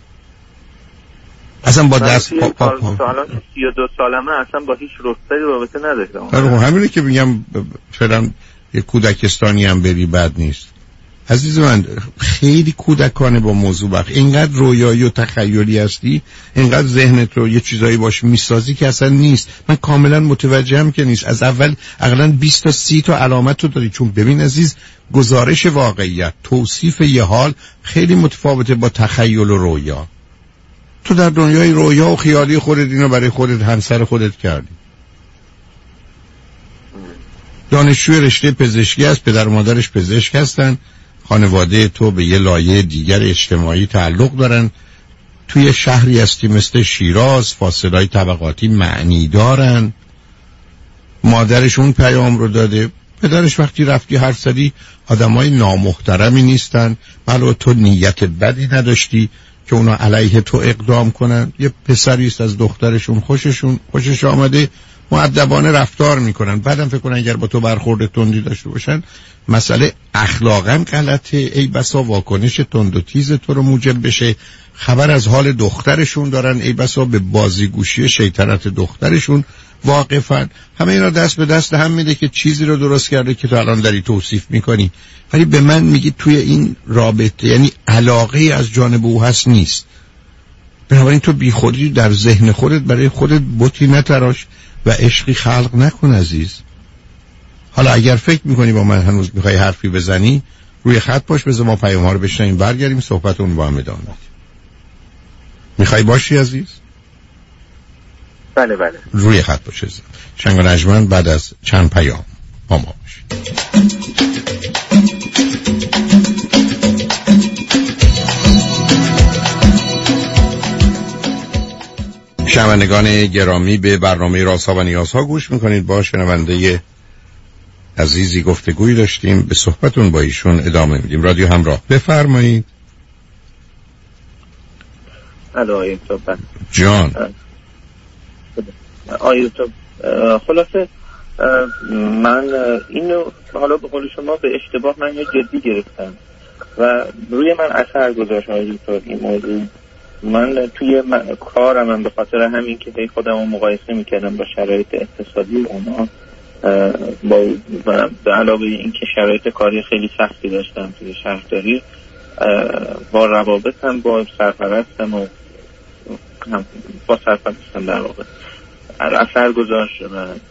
اصلا با دست سالان 32 سالمه اصلا با هیچ رابطه‌ای رابطه نداشتم. همینه که میگم فعلا یه کودکستانی هم بری بد نیست. عزیز من خیلی کودکانه با موضوع بخ، اینقدر رویایی و تخیلی هستی، اینقدر ذهنت رو یه چیزایی باش میسازی که اصلا نیست. من کاملا متوجهم که نیست. از اول اقلا 20 تا 30 تا علامت رو داری. چون ببین عزیز، گزارش واقعیت، توصیف یه حال خیلی متفاوته با تخیل و رویا. تو در دنیای رویا و خیالی خودت اینو برای خودت همسر خودت کردی. دانشجوی رشته پزشکی است، پدر و مادرش پزشک هستن، خانواده تو به یه لایه دیگر اجتماعی تعلق دارن، توی شهری هستی مثل شیراز، فاصله‌های طبقاتی معنی دارن. مادرش اون پیام رو داده، پدرش وقتی رفتی حرف زدی آدمای نامحترمی نیستن، ولی تو نیت بدی نداشتی که اونا علیه تو اقدام کنن. یه پسریست از دخترشون خوشش آمده، مؤدبانه رفتار میکنن، بعدم فکر کنن اگر با تو برخورد تندی داشته باشن مسئله اخلاقا غلطه، ای بسا واکنش تند و تیز تو رو موجب بشه. خبر از حال دخترشون دارن، ای بسا به بازیگوشی شیطنت دخترشون واقفن. همه اینا دست به دست هم میده که چیزی رو درست کرده که تو الان داری توصیف میکنی، ولی به من میگی توی این رابطه یعنی علاقه از جانب او هست نیست. بنابراین تو بی خودی در ذهن خودت برای خودت بتی نتراش و عشقی خلق نکن عزیز. حالا اگر فکر میکنی با من هنوز میخوای حرفی بزنی، روی خط باش، بذار ما پیام ها رو بشنیم، برگردیم صحبتون با هم ادامه بدیم. میخوای باشی عزیز؟ بله. روی خط باش عزیز. شنگ و نجمن بعد از چند پیام با ما باشید. شنوندگان گرامی، به برنامه رازها و نیازها گوش میکنید. با شنونده عزیزی گفتگوی داشتیم، به صحبتون با ایشون ادامه میدیم. رادیو همراه، بفرمایید. الو جان. خلاصه من اینو حالا به قول شما به اشتباه من یه جدی گرفتم و روی من اثر گذاشت این موضوع. من توی کارم به خاطر همین که خودمو مقایسه میکردم با شرایط اقتصادی اونا، به علاوه این که شرایط کاری خیلی سختی داشتم توی شهرداری، با روابطم با سرپرستم و با سرپرستم در واقع اثر گذاشت.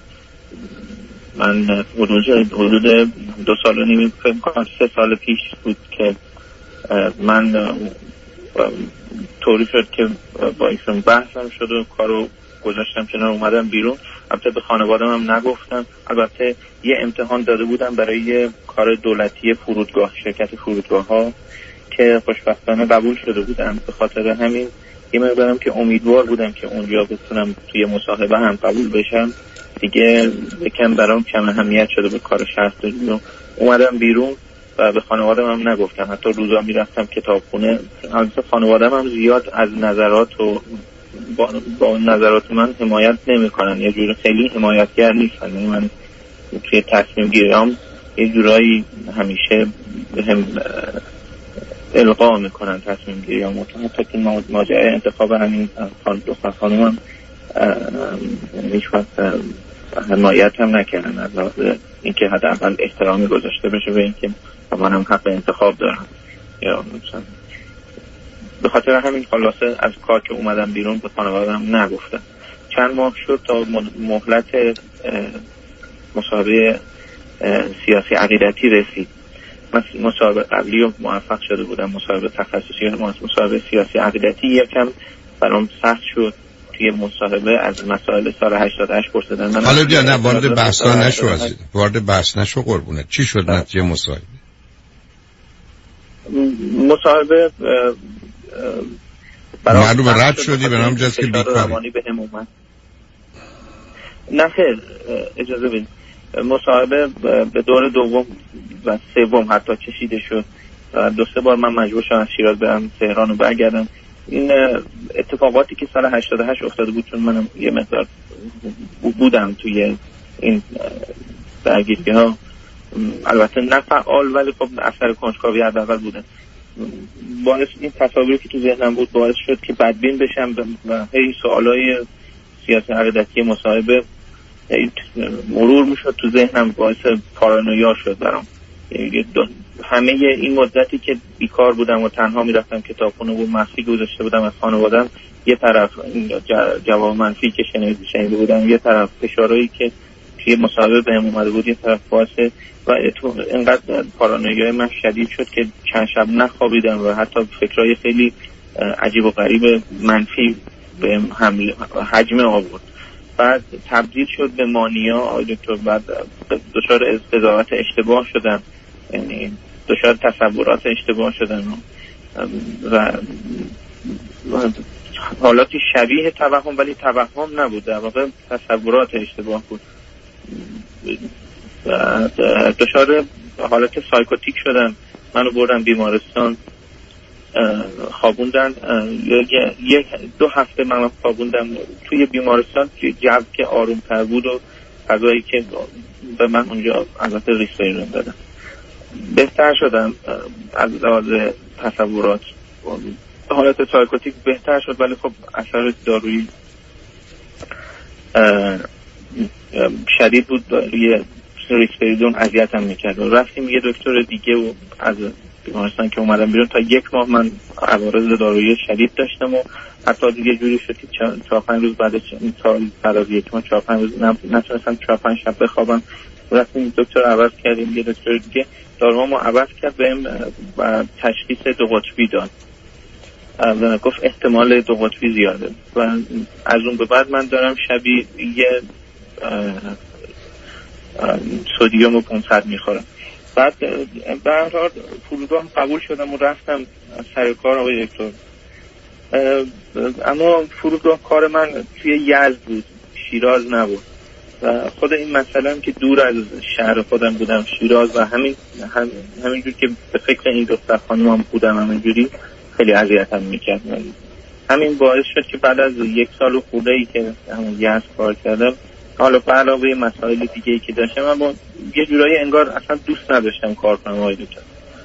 من حدود 2 سال و نیم، فکر کنم 3 سال پیش بود که من طوری شد که با ایشون بحثم شد و کارو گذاشتم کنار، اومدم بیرون. البته به خانواده‌ام هم نگفتم. البته یه امتحان داده بودم برای یه کار دولتی فرودگاه، شرکت فرودگاه ها که خوشبختانه قبول شده بودم. به خاطر همین یه مقدارم که امیدوار بودم که اونجا بتونم توی مصاحبه هم قبول بشم، دیگه یکم برام کم اهمیت شده به کار شهرداری و اومدم بیرون. و به خانواده‌ام هم نگفتم. حتی روزا میرفتم کتابخونه، از خانواده‌ام هم زیاد از نظرات و با نظرات من حمایت نمی‌کنن، یه جوری خیلی حمایتگر نیستن. من توی تصمیم گیریام یه جورایی همیشه بهم القا میکنن تصمیم گیریام. حتی که ماجرای انتخاب همین دختر خانومم هیچ وقت حمایت هم نکردن از لحاظ اینکه حداقل احترامی گذاشته بشه به اینکه منم حق انتخاب دارم. یا مثلا به خاطر همین خلاصه از کار که اومدم بیرون به خانواده‌ام نگفتم. چند ماه شد تا مهلت مصاحبه سیاسی عقیدتی رسید. من مصاحبه قبلی رو موفق شده بودم، مصاحبه تخصصی، مصاحبه سیاسی عقیدتی یکم برام سخت شد. توی مصاحبه از مسائل سال 88 پرسیدن. حالا بیا نه وارد بحث نشو عزیز، وارد بحث نشو قربونت. چی شد نتیجه مصاحبه؟ مصاحبه معلومه رد شدی به نام جز که بیکاری. نه خیر، اجازه بدید. مصاحبه به دور دوم و سوم حتی کشیده شد. 2-3 بار من مجبور شدم از شیراز برم تهران و برگردم. این اتفاقاتی که سال 88 افتاده بود، چون منم یه مقدار بودم توی این درگیری ها، البته نه فعال ولی خب اثر کنجکاوی حداقل بوده، باعث این تصاویری که تو ذهنم بود باعث شد که بدبین بشم و هی سوالای سیاسی عقیدتی مصاحبه مرور میشد تو ذهنم، باعث پارانویا شد برام. همه این مدتی که بیکار بودم و تنها میرفتم کتابخونه و مخفی گذاشته بودم از خانواده‌ام، یه طرف جواب منفی که شنیده بودم، یه طرف فشارهایی که توی مصاحبه بهم اومده بود، یه طرف باعث و اینقدر پارانویای من شدید شد که چند شب نخوابیدم و حتی فکرای خیلی عجیب و غریب منفی بهم حجم آورد. بعد تبدیل شد به مانیا آقای دکتر. بعد دچار قضاوت اشتباه شدم، یعنی دچار تصورات اشتباه شدم و حالاتی شبیه توهم ولی توهم نبود، در واقع تصورات اشتباه بود. دچار حالت سایکوتیک شدم. منو بردن بیمارستان، خوابوندن 1-2 هفته من خوابوندم توی بیمارستان، جو که آرومتر بود و فضایی که به من اونجا البته ریسپیرون دادم. بهتر شدم از لحاظ تصورات، حالت سایکوتیک بهتر شد، ولی خب اثر دارویی شدید بود. روی ریسپیرون اذیتم میکرد و رفتیم یه دکتر دیگه و از بیمارستان که اومدم بیرون تا 1 ماه من عوارض دارویی شدید داشتم و حتی دیگه جوری شد که 4-5 روز بعد از 1 ماه 4-5 روز نتونستم 4-5 شب بخوابم. رفتیم دکتر عوض کردیم، یه دکتر دیگه داروامو عوض کرد بهم و تشخیص 2 قطبی داد. گفت احتمال 2 قطبی زیاده و از اون به بعد من دارم شبی یه سدیم 500 میخورم. بعد به هر حال فرودگاه قبول شدم و رفتم سر کار آقای دکتر. اما فرودگاه کار من توی یزد بود، شیراز نبود و خود این مسئله هم که دور از شهر خودم بودم شیراز و همینجور که به فکر این دختر خانومم بودم همینجوری خیلی اذیتم میکرد. همین باعث شد که بعد از 1 سال و خورده‌ای که همون یزد کار کردم، حالا به علاوه مسائل دیگه‌ای که داشتم، اما یه جورایی انگار اصلا دوست نداشتم کار کنم آقای دکتر.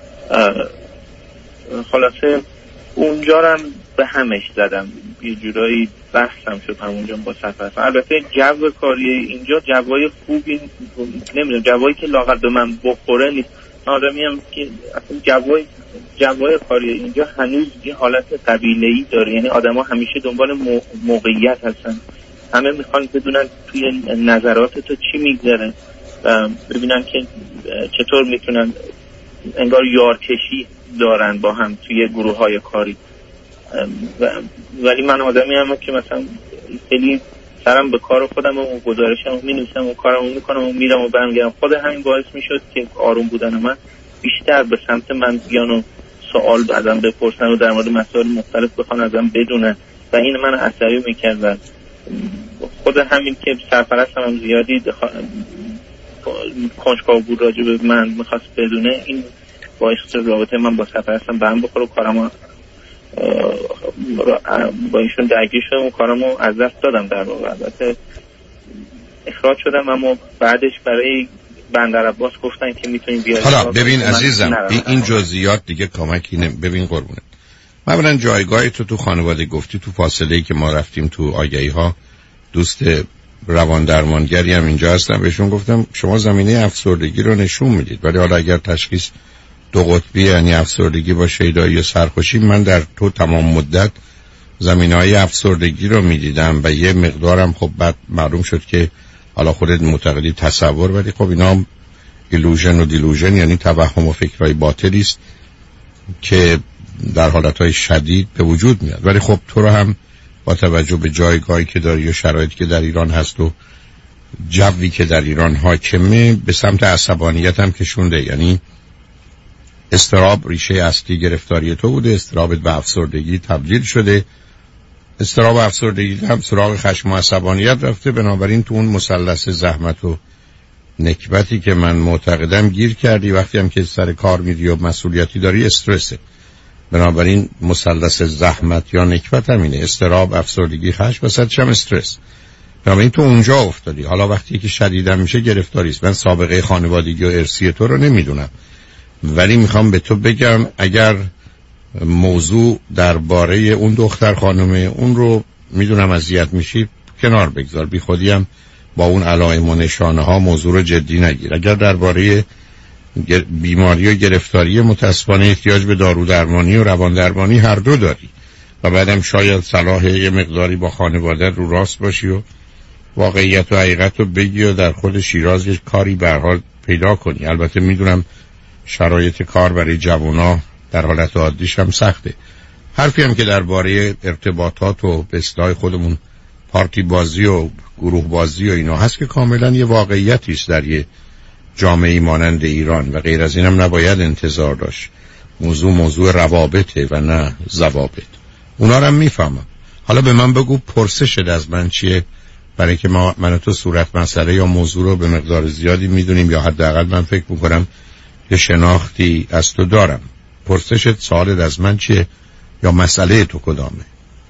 خلاصه اونجا هم به همش زدم، یه جورایی بحثم شد همونجا با سفر. البته جو کاری اینجا جوای خوبی نمیدونم، جوایی که لااقل به من بخوره نیست. آدمی هم که اصلا جوای کاری اینجا هنوز یه حالت قبیله‌ای داره، یعنی آدما همیشه دنبال موقعیت هستن، همه میخوان بدونن توی نظرات تو چی میگذره و ببینن که چطور میتونن، انگار یارکشی دارن با هم توی گروه‌های کاری. ولی من آدمی هم که مثلا خیلی سرم به کار خودم و گزارشم می‌نویسم و کارمو میکنم و میرم و برمیگردم. خود همین باعث میشد که آروم بودن من بیشتر به سمت من بیان و سوال ازم بپرسن و در مورد مسائل مختلف بخوان ازم بدونن و این من عصبی میکرد. و خود همین که سرپرستم هم زیادی کنجکاو بود راجع به من، میخواست بدونه، این باعث رابطه من با سفر هستم به هم بخوره، کارمو با ایشون درگیر شدم و کارمو از دست دادم. در واقع البته اخراج شدم، اما بعدش برای بندر عباس گفتن که میتونیم بیاریم. حالا ببین عزیزم، این جزئیات دیگه کمکی ببین قربونه، مثلا جایگاه تو خانواده گفتی تو فاصله‌ای که ما رفتیم تو آگهی ها دوست روان درمانگری هم اینجا هستن، بهشون گفتم شما زمینه افسردگی رو نشون میدید، ولی حالا اگر تشخیص دو قطبی یعنی افسردگی با شیدایی و سرخوشی، من در تو تمام مدت زمینه‌های افسردگی رو میدیدم و یه مقدارم خب بعد معلوم شد که حالا خودت معتقدی تصور، ولی خب اینا ایلوژن و دیلوژن یعنی توهم و فکرهای باطلی است که در حالتهای شدید به وجود میاد. ولی خب تو رو هم با توجه به جایگاهی که داری و شرایطی که در ایران هست و جوی که در ایران حاکمه به سمت عصبانیت هم کشونده، یعنی اضطراب ریشه اصلی گرفتاری تو بوده، اضطرابت به افسردگی تبدیل شده، اضطراب افسردگی هم سراغ خشم و عصبانیت رفته، بنابراین تو اون مثلث زحمت و نکبتی که من معتقدم گیر کردی. وقتی هم که سر کار میری و مسئولیتی داری استرسه، بنابراین مثلث زحمت یا نکبت همینه، اضطراب، افسردگی، خشم و سرش هم استرس، بنابراین تو اونجا افتادی. حالا وقتی که شدیدم میشه گرفتاری است. من سابقه خانوادگی و ارثی تو رو نمیدونم، ولی میخوام به تو بگم اگر موضوع درباره اون دختر خانومه اون رو میدونم اذیت میشی، کنار بگذار، بی خودی هم با اون علائم و نشانه ها موضوع رو جدی نگیر. اگر درباره بیماری و گرفتاری متاسفانه احتیاج به دارو درمانی و روان درمانی هر دو داری و بعدم شاید صلاح یه مقداری با خانواده رو راست باشی و واقعیت و حقیقت رو بگی و در خود شیراز یک کاری به هر حال پیدا کنی. البته میدونم شرایط کار برای جوونا در حالت عادیش هم سخته. حرفی هم که درباره ارتباطات و به اصطلاح خودمون پارتی بازی و گروه بازی و اینا هست که کاملا یه واقعیتی است در یه جامعه مانند ایران و غیر از اینم نباید انتظار داشت. موضوع روابطه و نه ضوابط. اونا رو هم میفهمم. حالا به من بگو پرسشت از من چیه، برای که من و تو صورت مسئله یا موضوع رو به مقدار زیادی میدونیم یا حداقل من فکر میکنم که شناختی از تو دارم. پرسشت، سوالت از من چیه یا مسئله تو کدامه؟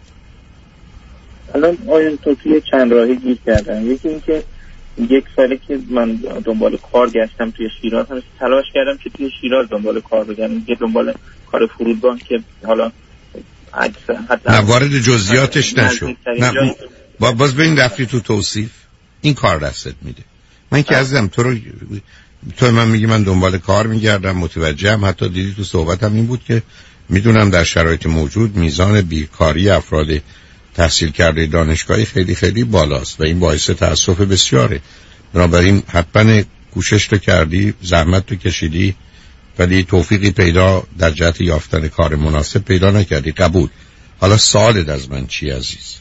الان آیون تو توی چند راهی گیر کردم. یکی این که یک ساله که من دنبال کار گشتم توی شیراز، هم تلاش کردم که توی شیراز دنبال کار بگردم، یه دنبال کار فرودگاه که حالا نه وارد جزئیاتش نشو. نه باز ببین رفتی تو توصیف، این کار دستت میده. من که عزیزم تو من میگی من دنبال کار میگردم، متوجهم، حتی دیدی تو صحبتم این بود که میدونم در شرایط موجود میزان بیکاری افراد تحصیل کرده دانشگاهی خیلی خیلی بالاست و این باعث تأسف بسیاره. بنابراین حتما کوشش تو کردی، زحمت تو کشیدی، ولی توفیقی پیدا در جهت یافتن کار مناسب پیدا نکردی. قبول. حالا سوالت از من چی عزیز؟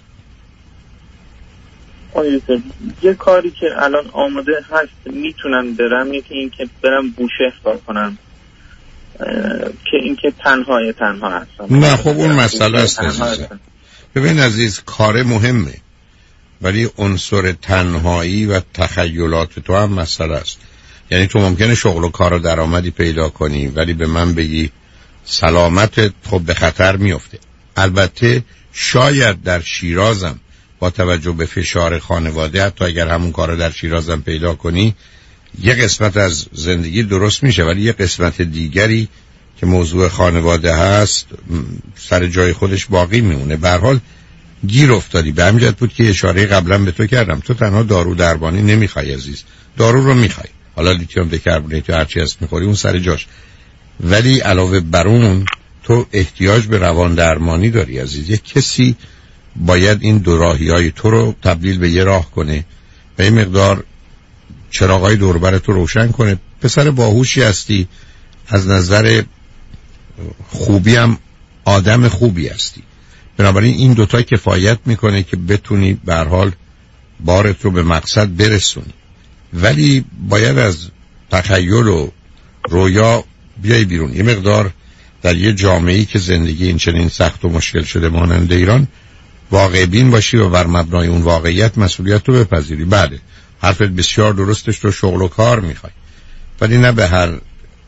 یه کاری که الان آماده هست میتونم برم، یکی این که برم بوشهر کار کنم که این که تنها هستم. نه خب اون مسئله است عزیزم. ببین عزیز، کار مهمه ولی عنصر تنهایی و تخیلات تو هم مسئله است. یعنی تو ممکنه شغل و کار و درآمدی پیدا کنی ولی به من بگی سلامتت خب به خطر میفته. البته شاید در شیرازم با توجه به فشار خانواده، حتی اگر همون کار رو در شیرازم پیدا کنی، یک قسمت از زندگی درست میشه، ولی یک قسمت دیگری که موضوع خانواده هست سر جای خودش باقی میمونه. به هر حال گیر افتادی. به همین جهت بود که اشاره قبلا به تو کردم، تو تنها دارو درمانی نمیخوای عزیز، دارو رو میخوای، حالا لیتیوم دیکربونات یا هر چی هست میخوری اون سر جاش، ولی علاوه بر اون تو احتیاج به روان درمانی داری عزیز. یک کسی باید این دو راهی‌های تو رو تبدیل به یه راه کنه و این مقدار چراغای دور و برت رو روشن کنه. پسر باهوشی هستی، از نظر خوبی هم آدم خوبی هستی، بنابراین این دوتا کفایت میکنه که بتونی به هر حال بارت رو به مقصد برسونی. ولی باید از تخیل و رویا بیای بیرون. یه مقدار در یه جامعه‌ای که زندگی این چنین سخت و مشکل شده مانند ایران واقع بین باشی و بر مبنای اون واقعیت مسئولیت رو بپذیری. بله حرفت بسیار درستش، تو شغل و کار میخوای، ولی نه به هر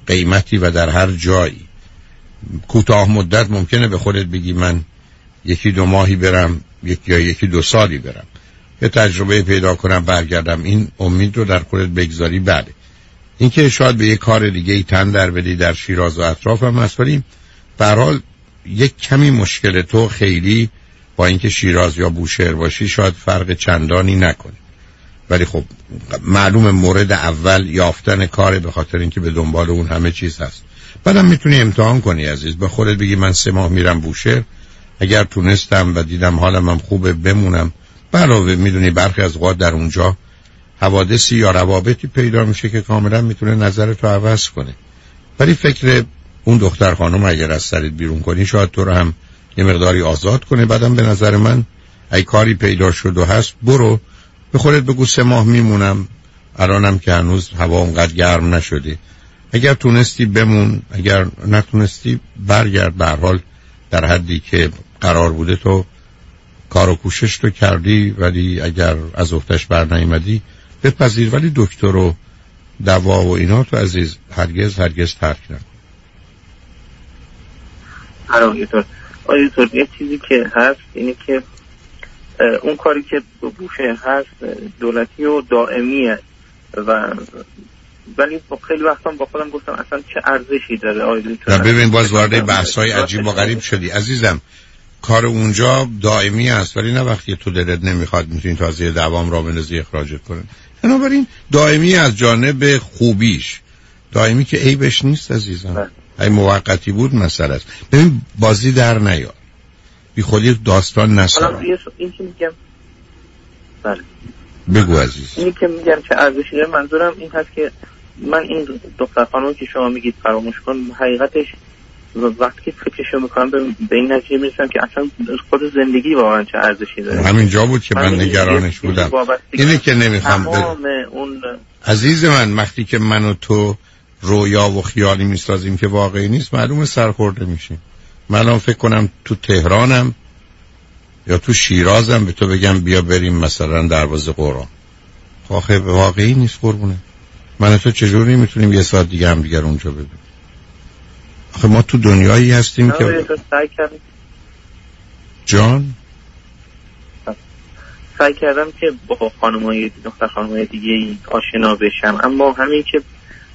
قیمتی و در هر جایی. کوتاه مدت ممکنه به خودت بگی من 1-2 ماهی برم، یا 1-2 سالی برم، یه تجربه پیدا کنم برگردم، این امید رو در خودت بگذاری. بله اینکه شاید به یه کار دیگه ای تن در بدی در شیراز و اطراف هم هست، ولی به هر حال یک کمی مشکل تو خیلی با اینکه شیراز یا بوشهر باشی شاید فرق چندانی نکنه، ولی خب معلوم مورد اول یافتن کاره، به خاطر اینکه به دنبال اون همه چیز هست. بعدم میتونی امتحان کنی عزیز، به خودت بگی من 3 ماه میرم بوشهر، اگر تونستم و دیدم حالم هم خوبه بمونم. علاوه میدونی برخی از اوقات در اونجا حوادثی یا روابطی پیدا میشه که کاملا میتونه نظرتو عوض کنه، ولی فکر اون دختر خانم اگر از سرت بیرون کنی شاید تو رو هم یه مقداری آزاد کنه. بعدم به نظر من ای کاری پیدا شد و هست برو، به خودت بگو 3 ماه میمونم، الانم که هنوز هوا اونقدر گرم نشده، اگر تونستی بمون، اگر نتونستی برگرد. به هر حال در حدی که قرار بوده تو کار و کوشش تو کردی، ولی اگر از اختش بر نیامدی بپذیر، ولی دکتر و دوا و اینا تو عزیز هرگز ترک نکن. آیتور یه چیزی که هست اینه که اون کاری که بوشه هست دولتی و دائمیه، ولی خیلی وقتا با خودم گفتم اصلا چه ارزشی داره آیتور. ببین باز وارد بحث‌های عجیب و غریب شدی عزیزم. کار اونجا دائمی است، ولی نه وقتی تو دلت نمیخواد میتونی تازه دوام را بندازی اخراجت کنن. بنابراین دائمی از جانب خوبیش، دائمی که عیبش نیست عزیزم. ای موقتی بود مسئله است. ببین بازی در نیار، بی خودی داستان نساز. این که میگم بله بگو عزیز. اینی که میگم چه ارزشی داره، منظورم این هست که من این دختر خانم که شما میگید فراموش کن، حقیقتش وقتی که فکرشو میکنم به این نتیجه میرسم که اصلا خود زندگی واقعا چه ارزشی داره. همین جا بود که من نگرانش بودم. اینه که نمیخوام اون عزیز من، وقتی که من و تو رویا و خیالی میسازیم که واقعی نیست، معلومه سرخورده میشیم. من الان فکر کنم تو تهرانم یا تو شیرازم به تو بگم بیا بریم مثلا دروازه قرآن، آخه واقعی نیست قربونه. من و تو چجوری میتونیم یه ساعت دیگه هم دیگر اونجا ببینیم؟ آخه ما تو دنیایی هستیم که جان سعی کردم که با دختر خانمای دیگه آشنا بشم، اما همین که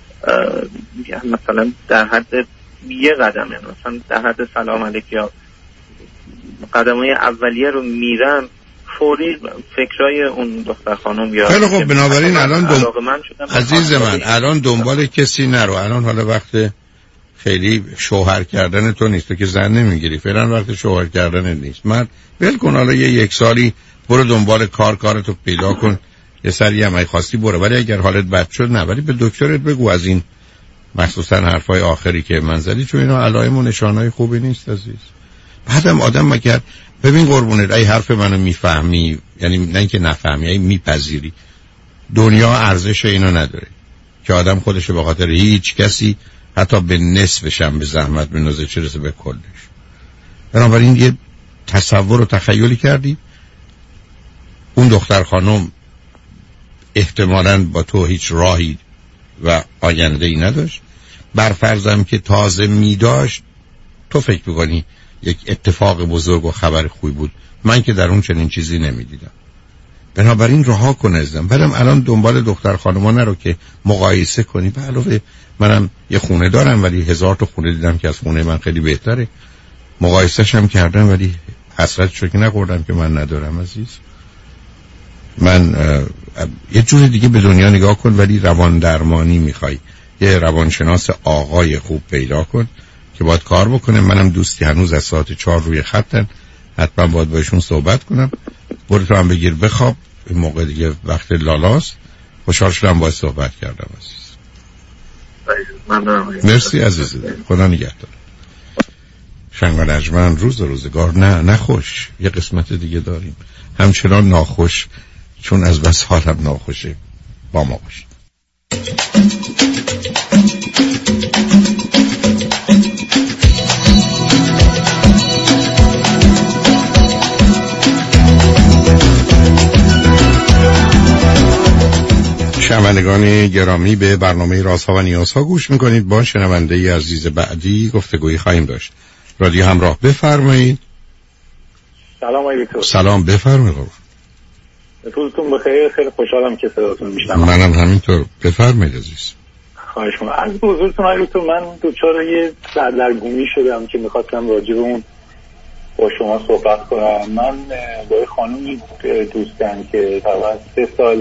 مثلا در حد یه قدمه، مثلا در حد سلام علیک یا قدمای اولیه رو میرم، فوری فکرای اون دختر خانم یا خیلی خوب. بنابراین الان عزیز من الان دنبال کسی نرو. الان حالا وقت خیلی شوهر کردن تو نیست، تو که زن نمیگیری، فعلا وقت شوهر کردن نیست. من ول کن حالا 1 سالی برو دنبال کارتو پیدا کن، یه سری هم ای خواستی برو، ولی اگر حالت بد شد نه، ولی به دکترت بگو از این مخصوصا حرفای آخری که من زدی، چون اینا علائم و نشانهای خوبی نیست عزیز. بعدم آدم مگر ببین قربونت، ای حرف منو میفهمی، یعنی نه اینکه نفهمی، ای میپذیری دنیا ارزش اینو نداره که آدم خودشو به خاطر هیچ کسی حتی به نصفش هم به زحمت بندازه، چه رسه به کلش. بنابراین یه تصور و تخیلی کردی اون دختر خانم احتمالاً با تو هیچ راهی و آینده‌ای نداشت، برفرضم که تازه میداشت، تو فکر می‌کنی یک اتفاق بزرگ و خبر خوبی بود. من که در اون چنین چیزی نمیدیدم. بنابراین رها کن ازم. بعدم الان دنبال دختر خانما نرو که مقایسه کنی. به علاوه منم یه خونه دارم ولی 1000 تا خونه دیدم که از خونه من خیلی بهتره. مقایسه‌ش هم کردم ولی حسرتشو که نخوردم که من ندارم عزیز. من یه جور دیگه به دنیا نگاه کن، ولی روان درمانی میخوای، یه روانشناس آقای خوب پیدا کن که باید کار بکنه. منم دوستی هنوز از ساعت 4 روی خطن، حتما باید باشون صحبت کنم. برو تو هم بگیر بخواب، این موقع دیگه وقت لالاست. خوشحال شدم باید صحبت کردم عزیز. مرسی عزیز، خدا نگهدار. شنگ و نجمن روز روزگار نه خوش. یه قسمت دیگه داریم همچنان ناخوش، چون از بس حالم ناخوشه. با ما باش. شنوندگان گرامی، به برنامه رازها و نیازها گوش میکنید. با شنونده ای عزیز بعدی گفتگویی خواهیم داشت. رادیو همراه، بفرمایید. سلام آقای دکتر. سلام، بفرمایید. روزتون بخیر. خیلی خوشحالم که صداتون میشنوم. منم همینطور. بفرمایید عزیز. خواهش می‌کنم. از حضورتون آقای دکتر، من دچار یه سردرگمی شدم که می‌خواستم راجع به اون با شما صحبت کنم. من با یه خانومی دوستم که تقریبا 3 سال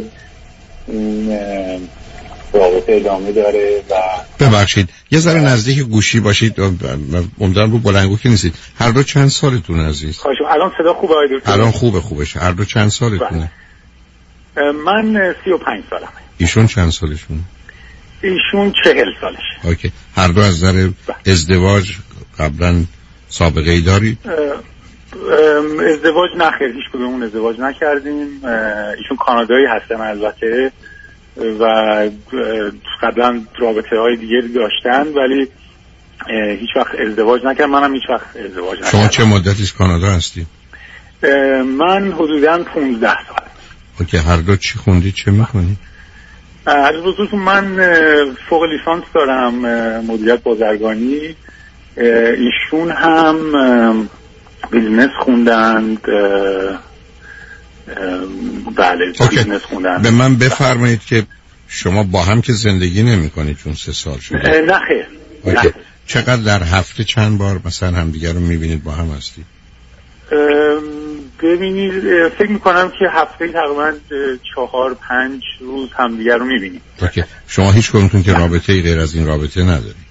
رابطه ادامه داره و ببخشید یه ذره نزدیک گوشی باشید، امیدوارم رو بلندگو که نیستید. هر دو چند سالتون عزیز؟ خواهش می‌کنم. الان صدا خوبه آقای دکتر؟ الان خوبه. هر دو چند سالتونه؟ من 35 سالمه. ایشون چند سالشونه؟ ایشون 40 سالشه. اوکی. هر دو از نظر ازدواج قبلا سابقه ای دارید؟ ازدواج نخیر، هیچ کدوممون ازدواج نکردیم. ایشون کانادایی هستن البته و قبلا رابطه های دیگری داشتن ولی هیچ وقت ازدواج نکردم. منم هیچ وقت ازدواج نکردم. شما چه مدتی از کانادا هستی؟ من حدوداً 15 سال. اوکی. هر دو چی خوندید، چه میکنی؟ از بزرگتون من فوق لیسانس دارم مدیریت بازرگانی. ایشون هم بیزنس خوندند. بله بیزنس خوندند. به من بفرمایید که شما با هم که زندگی نمی کنید چون 3 سال شده؟ نه خیر. چقدر در هفته چند بار مثلا همدیگر رو میبینید، با هم هستید؟ ببینید فکر میکنم که هفته تقریبا 4-5 روز همدیگر رو میبینید. اوکی. شما هیچ کدومتون که رابطه ای غیر از این رابطه ندارید؟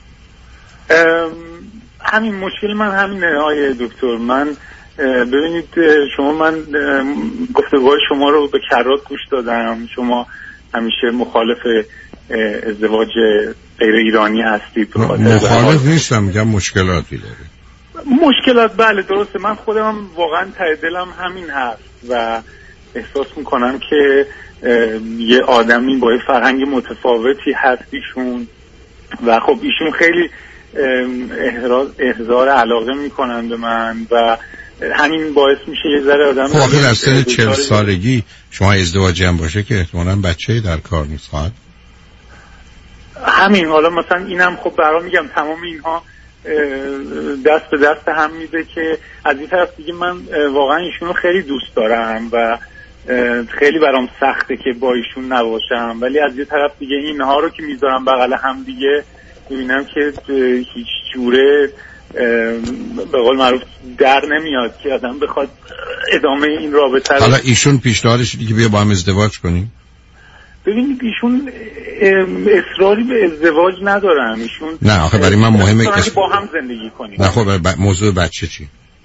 همین مشکل من همینه آقای دکتر. من ببینید شما، من گفتگوهای شما رو به کرات گوش دادم. شما همیشه مخالف ازدواج غیر ایرانی هستید. مخالف نیستم، میگم مشکلاتی داره. مشکلات بله درسته. من خودم واقعا ته دلم همین هست و احساس میکنم که یه آدمی با یه فرهنگ متفاوتی هست ایشون و خب ایشون خیلی احضار علاقه میکنن به من و همین باعث میشه یه ذره آدم خب آخه در سن 40 سالگی شما ازدواجی هم باشه که احتمالاً بچه‌ای در کار نیست خواهد. همین حالا مثلا اینم خب برام میگم تمام اینها دست به دست هم میده که از این طرف دیگه من واقعا ایشونو خیلی دوست دارم و خیلی برام سخته که با ایشون نباشم، ولی از یه طرف دیگه اینها رو که میذارم بغل هم دیگه ببینم که هیچ جوره به قول معروف در نمیاد که آدم بخواد ادامه این رابطه. حالا ایشون پیشنهادش دیگه بیا با هم ازدواج کنیم؟ ببینید ایشون اصراری به ازدواج ندارن. ایشون نه آخه برای من مهمه که با هم زندگی کنیم. نه خب موضوع بچه چی؟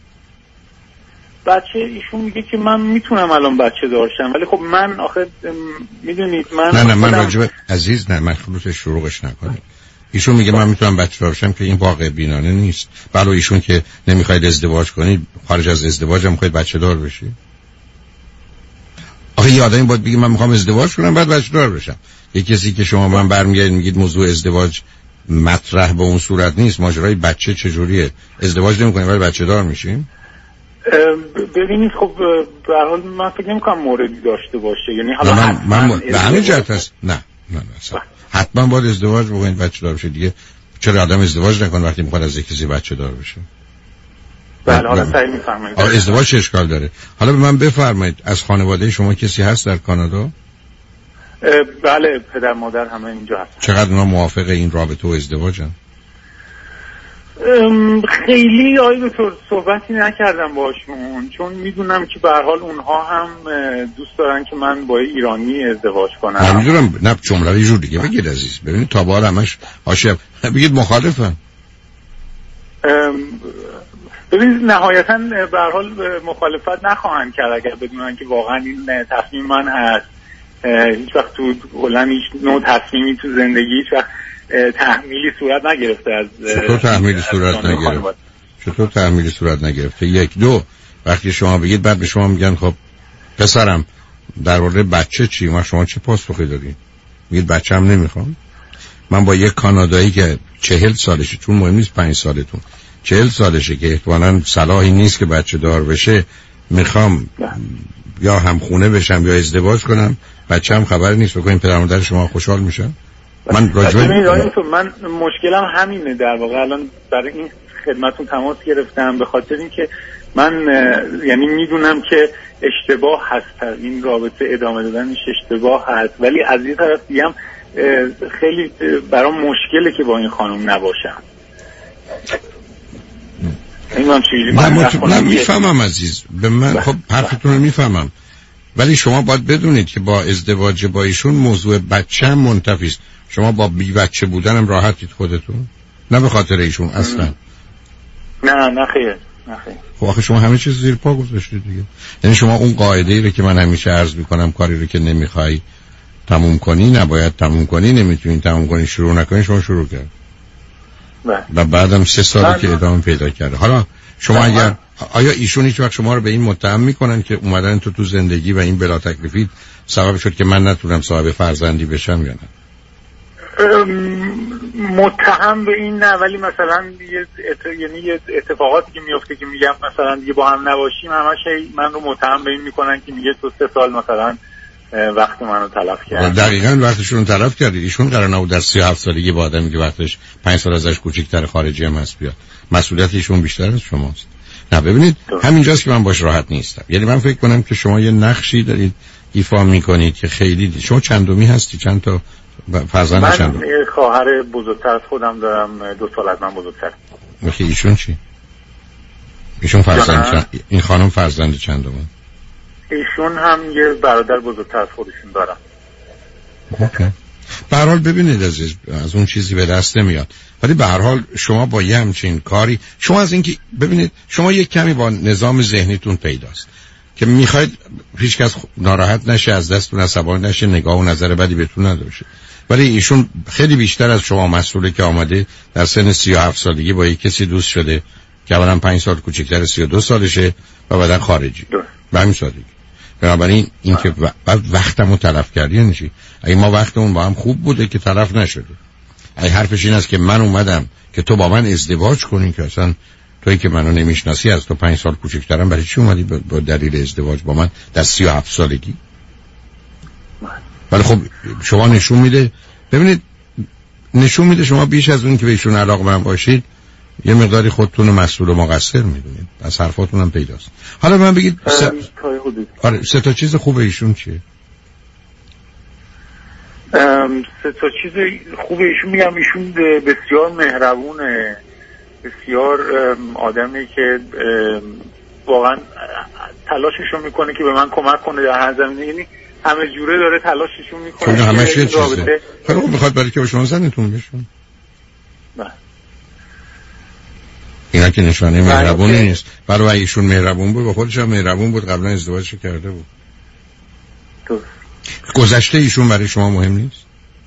بچه ایشون میگه که من میتونم الان بچه داشتم ولی خب من آخه میدونید من نه من راجبه عزیز نه مخلوط شروعش نکنید. ایشون میگه من میتونم بچه داشتم که این واقع بینانه نیست. بله ایشون که نمیخواید ازدواج کنید، خارج از ازدواج هم میخواید بچه دار بشید. آخه یه آدمی باید بگه من میخوام ازدواج کنم بعد بچه دار بشم. یه کسی که شما من برمیگردید میگید موضوع ازدواج مطرح به اون صورت نیست، ماجرای بچه چجوریه؟ ازدواج نمیکنیم ولی بچه دار میشیم؟ ببینید خب به هر حال من فکر نمی‌کنم موردی داشته باشه. یعنی حالا من به همین جهت هست نه حتما باید ازدواج بکنید بچه دار بشه دیگه. چرا آدم ازدواج نکنه وقتی میخواد از کسی بچه دار بشه؟ بله حالا صحیح میفرمایید. ازدواج چه اشکال داره؟ حالا به من بفرمایید از خانواده شما کسی هست در کانادا؟ بله پدر مادر همه اینجا هستن. چقدر اونا موافق این رابطه و ازدواجن؟ خیلی آقای دکتر صحبتی نکردم باشون چون میدونم که به هر حال اونها هم دوست دارن که من با ایرانی ازدواج کنم. نمیدونم نه جمله یه جور دیگه بگید عزیز. ببینید تا به حال همش حاشیه بگید مخالفن. ببینید نهایتا به هر حال مخالفت نخواهند کرد اگر بدونن که واقعا این تصمیم من هست. هیچ وقت تو کلا هیچ نوع تصمیمی تو زندگی هیچ وقت تحمیلی صورت نگرفته از چطور تحمیلی صورت نگرفته؟ یک دو وقتی شما بگید بعد به شما میگن خب پسرم در مورد بچه چی؟ ما شما چه پاسخی دارید؟ میگید بچه هم نمیخوام. من با یک کانادایی که 40 سالشه چون مهم نیست 5 سالتون 40 سالشه که احتمالاً صلاحی نیست که بچه دار بشه میخوام یا هم خونه بشم یا ازدواج کنم بچه‌م خبری نیست، بکنین پدر مادر شما خوشحال میشن. من من مشکلم همینه در واقع. الان برای این خدمتتون تماس گرفتم به خاطر اینکه من یعنی میدونم که اشتباه هست، این رابطه ادامه دادنش اشتباه هست، ولی از یه طرف دیگه هم خیلی برام مشکله که با این خانم نباشم. من میفهمم عزیز، به من خب حرفتون رو میفهمم، ولی شما باید بدونید که با ازدواج با ایشون موضوع بچه هم منتفی است. شما با بی بچه بودنم راحتید خودتون، نه به خاطر ایشون اصلا. نه خیر. خب آخه شما همه چیز زیر پا گذاشتید دیگه. یعنی شما اون قاعده‌ای رو که من همیشه عرض میکنم، کاری رو که نمیخوای تموم کنی نباید تموم کنی، نمیتونی تموم کنی، شروع نکنی، شما شروع کرد و بعدم 3 سالی که ادامه پیدا کرده. حالا شما اگر آیا ایشون هیچ وقت شما رو به این متهم میکنن که اومدن تو زندگی و این بلا تکلیفی سبب شد که من نتونم صاحب فرزندی بشم یا نه؟ متهم به این نه، ولی مثلا یه اتفاقاتی که میفته که میگم مثلا دیگه با هم نباشیم، همش من رو متهم به این میکنن که میگه تو 3 سال مثلا وقت منو تلف کردی. دقیقاً وقتشون رو تلف کردید. ایشون قرار نبود در 37 سالگی با آدمی که وقتش 5 سال ازش کوچیک‌تر خارجی هم هست بیاد. مسئولیت ایشون بیشتر از شماست. نه ببینید همینجاست که من باش راحت نیستم. یعنی من فکر کنم که شما یه نقشی دارید ایفا میکنید که خیلی شما چندمی هستی؟ چند تا فرزند چندم؟ من خواهر بزرگتر از خودم دارم، 2 سال از من بزرگتر. اوکی. ایشون چی؟ ایشون فرزند این خانم فرزند چندمه؟ ایشون هم یه برادر بزرگتر از خودشون دارن. اوکی. به هر حال ببینید عزیز، از اون چیزی به دست نمیاد، ولی به هر حال شما با یه همچین کاری، شما از اینکه ببینید شما یک کمی با نظام ذهنیتون پیداست که میخواید هیچ کس ناراحت نشه، از دستتون عصبانی نشه، نگاه و نظر بدی بهتون نداشه، ولی ایشون خیلی بیشتر از شما مسئوله که آمده در سن 37 سالگی با یک کسی دوست شده که اولا 5 سال کوچکتر 32 سالشه و بعدن خارجی. به همین سادگی. بنابراین این که بعد وقتمو تلف کردی نشی. اگه ما وقتمون با هم خوب بوده که تلف نشده. اگه حرفش این است که من اومدم که تو با من ازدواج کنی، که اصلا تویی که منو نمیشناسی، از تو 5 سال کوچکترم، برای چی اومدی با دلیل ازدواج با من در 37 سالگی؟ ولی خب شما نشون میده، ببینید نشون میده شما بیش از اون که بهشون علاقه‌مند باشید یه مقداری خودتون رو مسئول و مقصر میدونید. از حرفاتون هم پیداست. حالا من بگید آره 3 تا چیز خوب ایشون چیه؟ 3 تا چیز خوب ایشون میگم، ایشون بسیار مهربونه، بسیار آدمی که واقعا تلاششو میکنه که به من کمک کنه در هر زمینه، یعنی همه جوره داره تلاششو میکنه. خب همش یه چیزه. خب میخواد برای که با شما زنتون بشون. نه. اینا که نشانه مهربونی نیست. برای ایشون مهربون بود و خودش هم مهربون بود، قبلا ازدواجش کرده بود. گذشته ایشون برای شما مهم نیست؟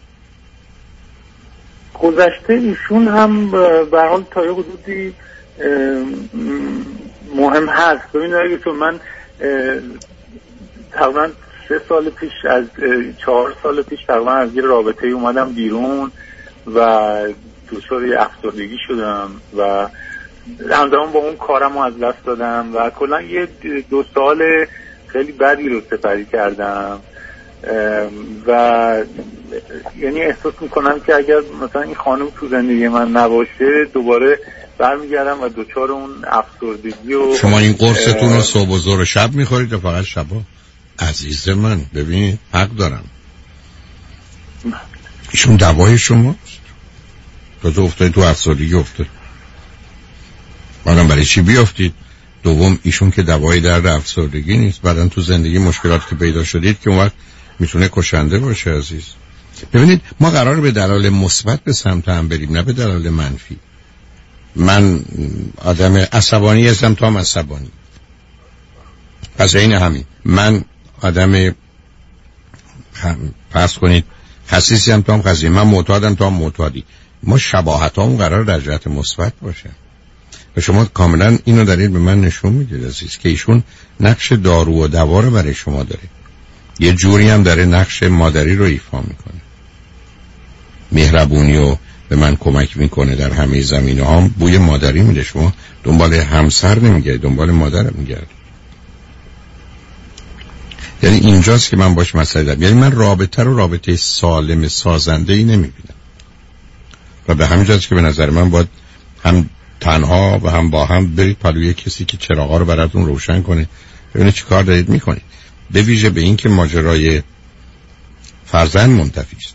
گذشته ایشون هم به هر حال تا یه حدودی مهم هست. ببینید من تقریبا 3 سال پیش از 4 سال پیش تقریبا از یه رابطه اومدم بیرون و دچار افسردگی شدم و همزمان با اون کارم رو از دست دادم و کلا یه 2 سال خیلی بدی رو سپری کردم و یعنی احساس میکنم که اگر مثلا این خانم تو زندگی من نباشه دوباره برمیگردم و دچار اون افسردگی و شما این قرصتون رو صبح و ظهر و شب میخورید و فقط شبا؟ عزیز من ببینید حق دارم، ایشون دوای شماست. تو افتادید تو افسردگی افتاد، بعدم برای چی بیافتید؟ دوم ایشون که دوای درد افسردگی نیست، بعدن تو زندگی مشکلاتی که پیدا شدید که اون وقت میتونه کشنده باشه عزیز. ببینید ما قراره به دلایل مثبت به سمت هم بریم، نه به دلایل منفی. من آدم عصبانی هستم، تو هم عصبانی، پس این همین. من آدم پس کنید خسیسی هم، تو هم خسیسی. من معتادم، تو هم معتادی. ما شباهت هم قرار در جهت مثبت باشه و شما کاملا اینو دارید به من نشون میدید عزیز که ایشون نقش دارو و دوا رو برای شما داره، یه جوری هم داره نقش مادری رو ایفا میکنه، مهربونی و به من کمک میکنه در همه زمینه ها. بوی مادری میده. شما دنبال همسر نمیگردید، دنبال مادر میگردید. یعنی اینجاست که من باش مسئله دارم. یعنی من رابطه رو رابطه سالم سازنده‌ای نمی‌بینم و به همین جاست که به نظر من باید هم تنها و هم با هم برید پلوی کسی که چراغا رو براتون روشن کنه، ببینید چی کار دارید میکنید. به ویژه به این که ماجرای فرزند منتفی است،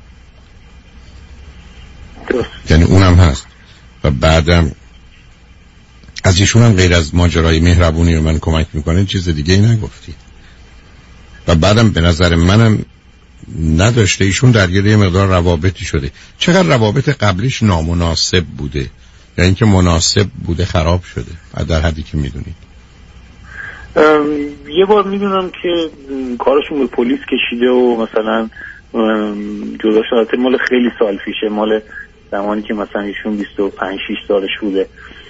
یعنی اونم هست و بعدم از ایشون هم غیر از ماجرای مهربونی و من کمک میکنه چیز دیگه ای نگفتی و بعدم به نظر منم نداشته. ایشون درگیر یه مقدار روابطی شده. چقدر روابط قبلیش نامناسب بوده یا اینکه مناسب بوده خراب شده در حدی که میدونید؟ یه بار میدونم که کارشون به پلیس کشیده و مثلا جدا شده، مال خیلی سال پیشه، مال زمانی که مثلا ایشون 25-6 سالش بوده.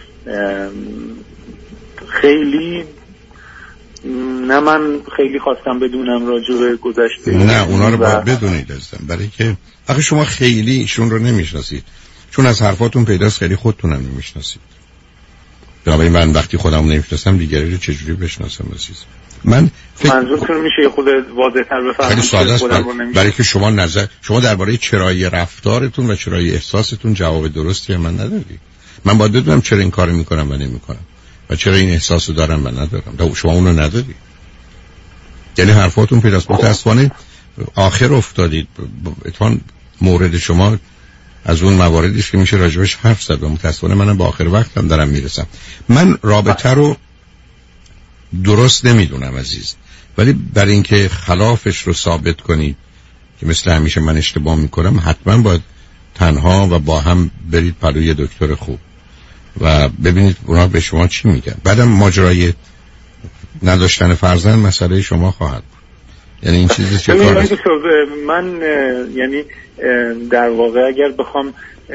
خیلی نه من خیلی خواستم بدونم راجع به گذشته. نه اونا رو باید بدونید ازم، برای که آخه شما خیلی ایشون رو نمیشناسید، چون از حرفاتون پیداست خیلی خودتون هم نمیشناسید. بنابراین من وقتی خودم نمیشناسم دیگری رو چجوری بشناسم عزیز؟ منظورتون میشه خود واضح‌تر بفرمایید؟ خیلی ساده است، برای که شما درباره چرایی رفتارتون و چرایی احساستون جواب درستی من ندادید. من باید بدونم چرا این کارو میکنم و نمیکنم و چرا این احساسو دارم و ندارم. شما اونو ندادید. یعنی حرفاتون پیداست. متأسفانه آخر افتادید. اتفاقاً مورد شما از اون مواردی که میشه راجبش حرف زد و متأسفانه منم با آخر وقتم دارم میرسم. من رابطه رو درست نمیدونم عزیز، ولی برای اینکه خلافش رو ثابت کنید که مثل همیشه من اشتباه میکنم، حتما باید تنها و با هم برید پلوی دکتر خوب و ببینید اونا به شما چی میگن. بعدم ماجرای نداشتن فرزند مسئله شما خواهد بود. یعنی این چیزی که من یعنی در واقع اگر بخوام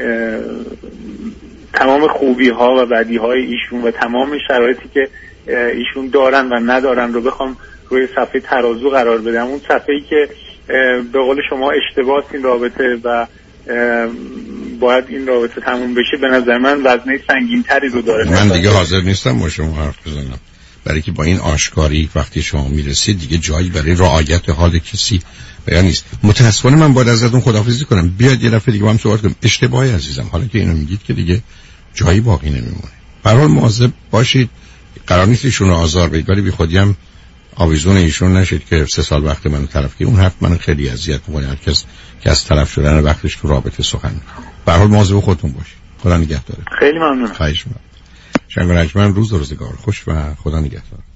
تمام خوبی ها و بدی های ایشون و تمام شرایطی که ایشون دارن و ندارن رو بخوام روی صفحه ترازو قرار بدم، اون صفحه‌ای که به قول شما اشتباه این رابطه و باید این رابطه تموم بشه، به نظر من وزنه سنگین‌تری رو داره. من دیگه حاضر نیستم با شما حرف بزنم، برای که با این آشکاری وقتی شما میرسید دیگه جایی برای رعایت حال کسی بیان نیست. متاسفانه من باید ازتون خداحافظی کنم. بیاد یه دفعه دیگه با هم صحبت کنیم. اشتباهی عزیزم، حالا که اینو میگید که دیگه جایی باقی نمیمونه. به هر حال مواظب باشید، قرار نیست ایشون رو آزار بدید، ولی بی خودی هم آویزون ایشون نشید که 3 سال وقت منو تلف کنید. اون حرف منو خیلی اذیت می‌کنه، هر کس که از طرف شدن وقتش تو رابطه سخن می‌کنه. به هر حال مواظب خودتون باشید. خدا نگهدار. خیلی ممنونم. خواهش می‌کنم. شنگ و نجمن روز و روزگار خوش و خدا نگهدار.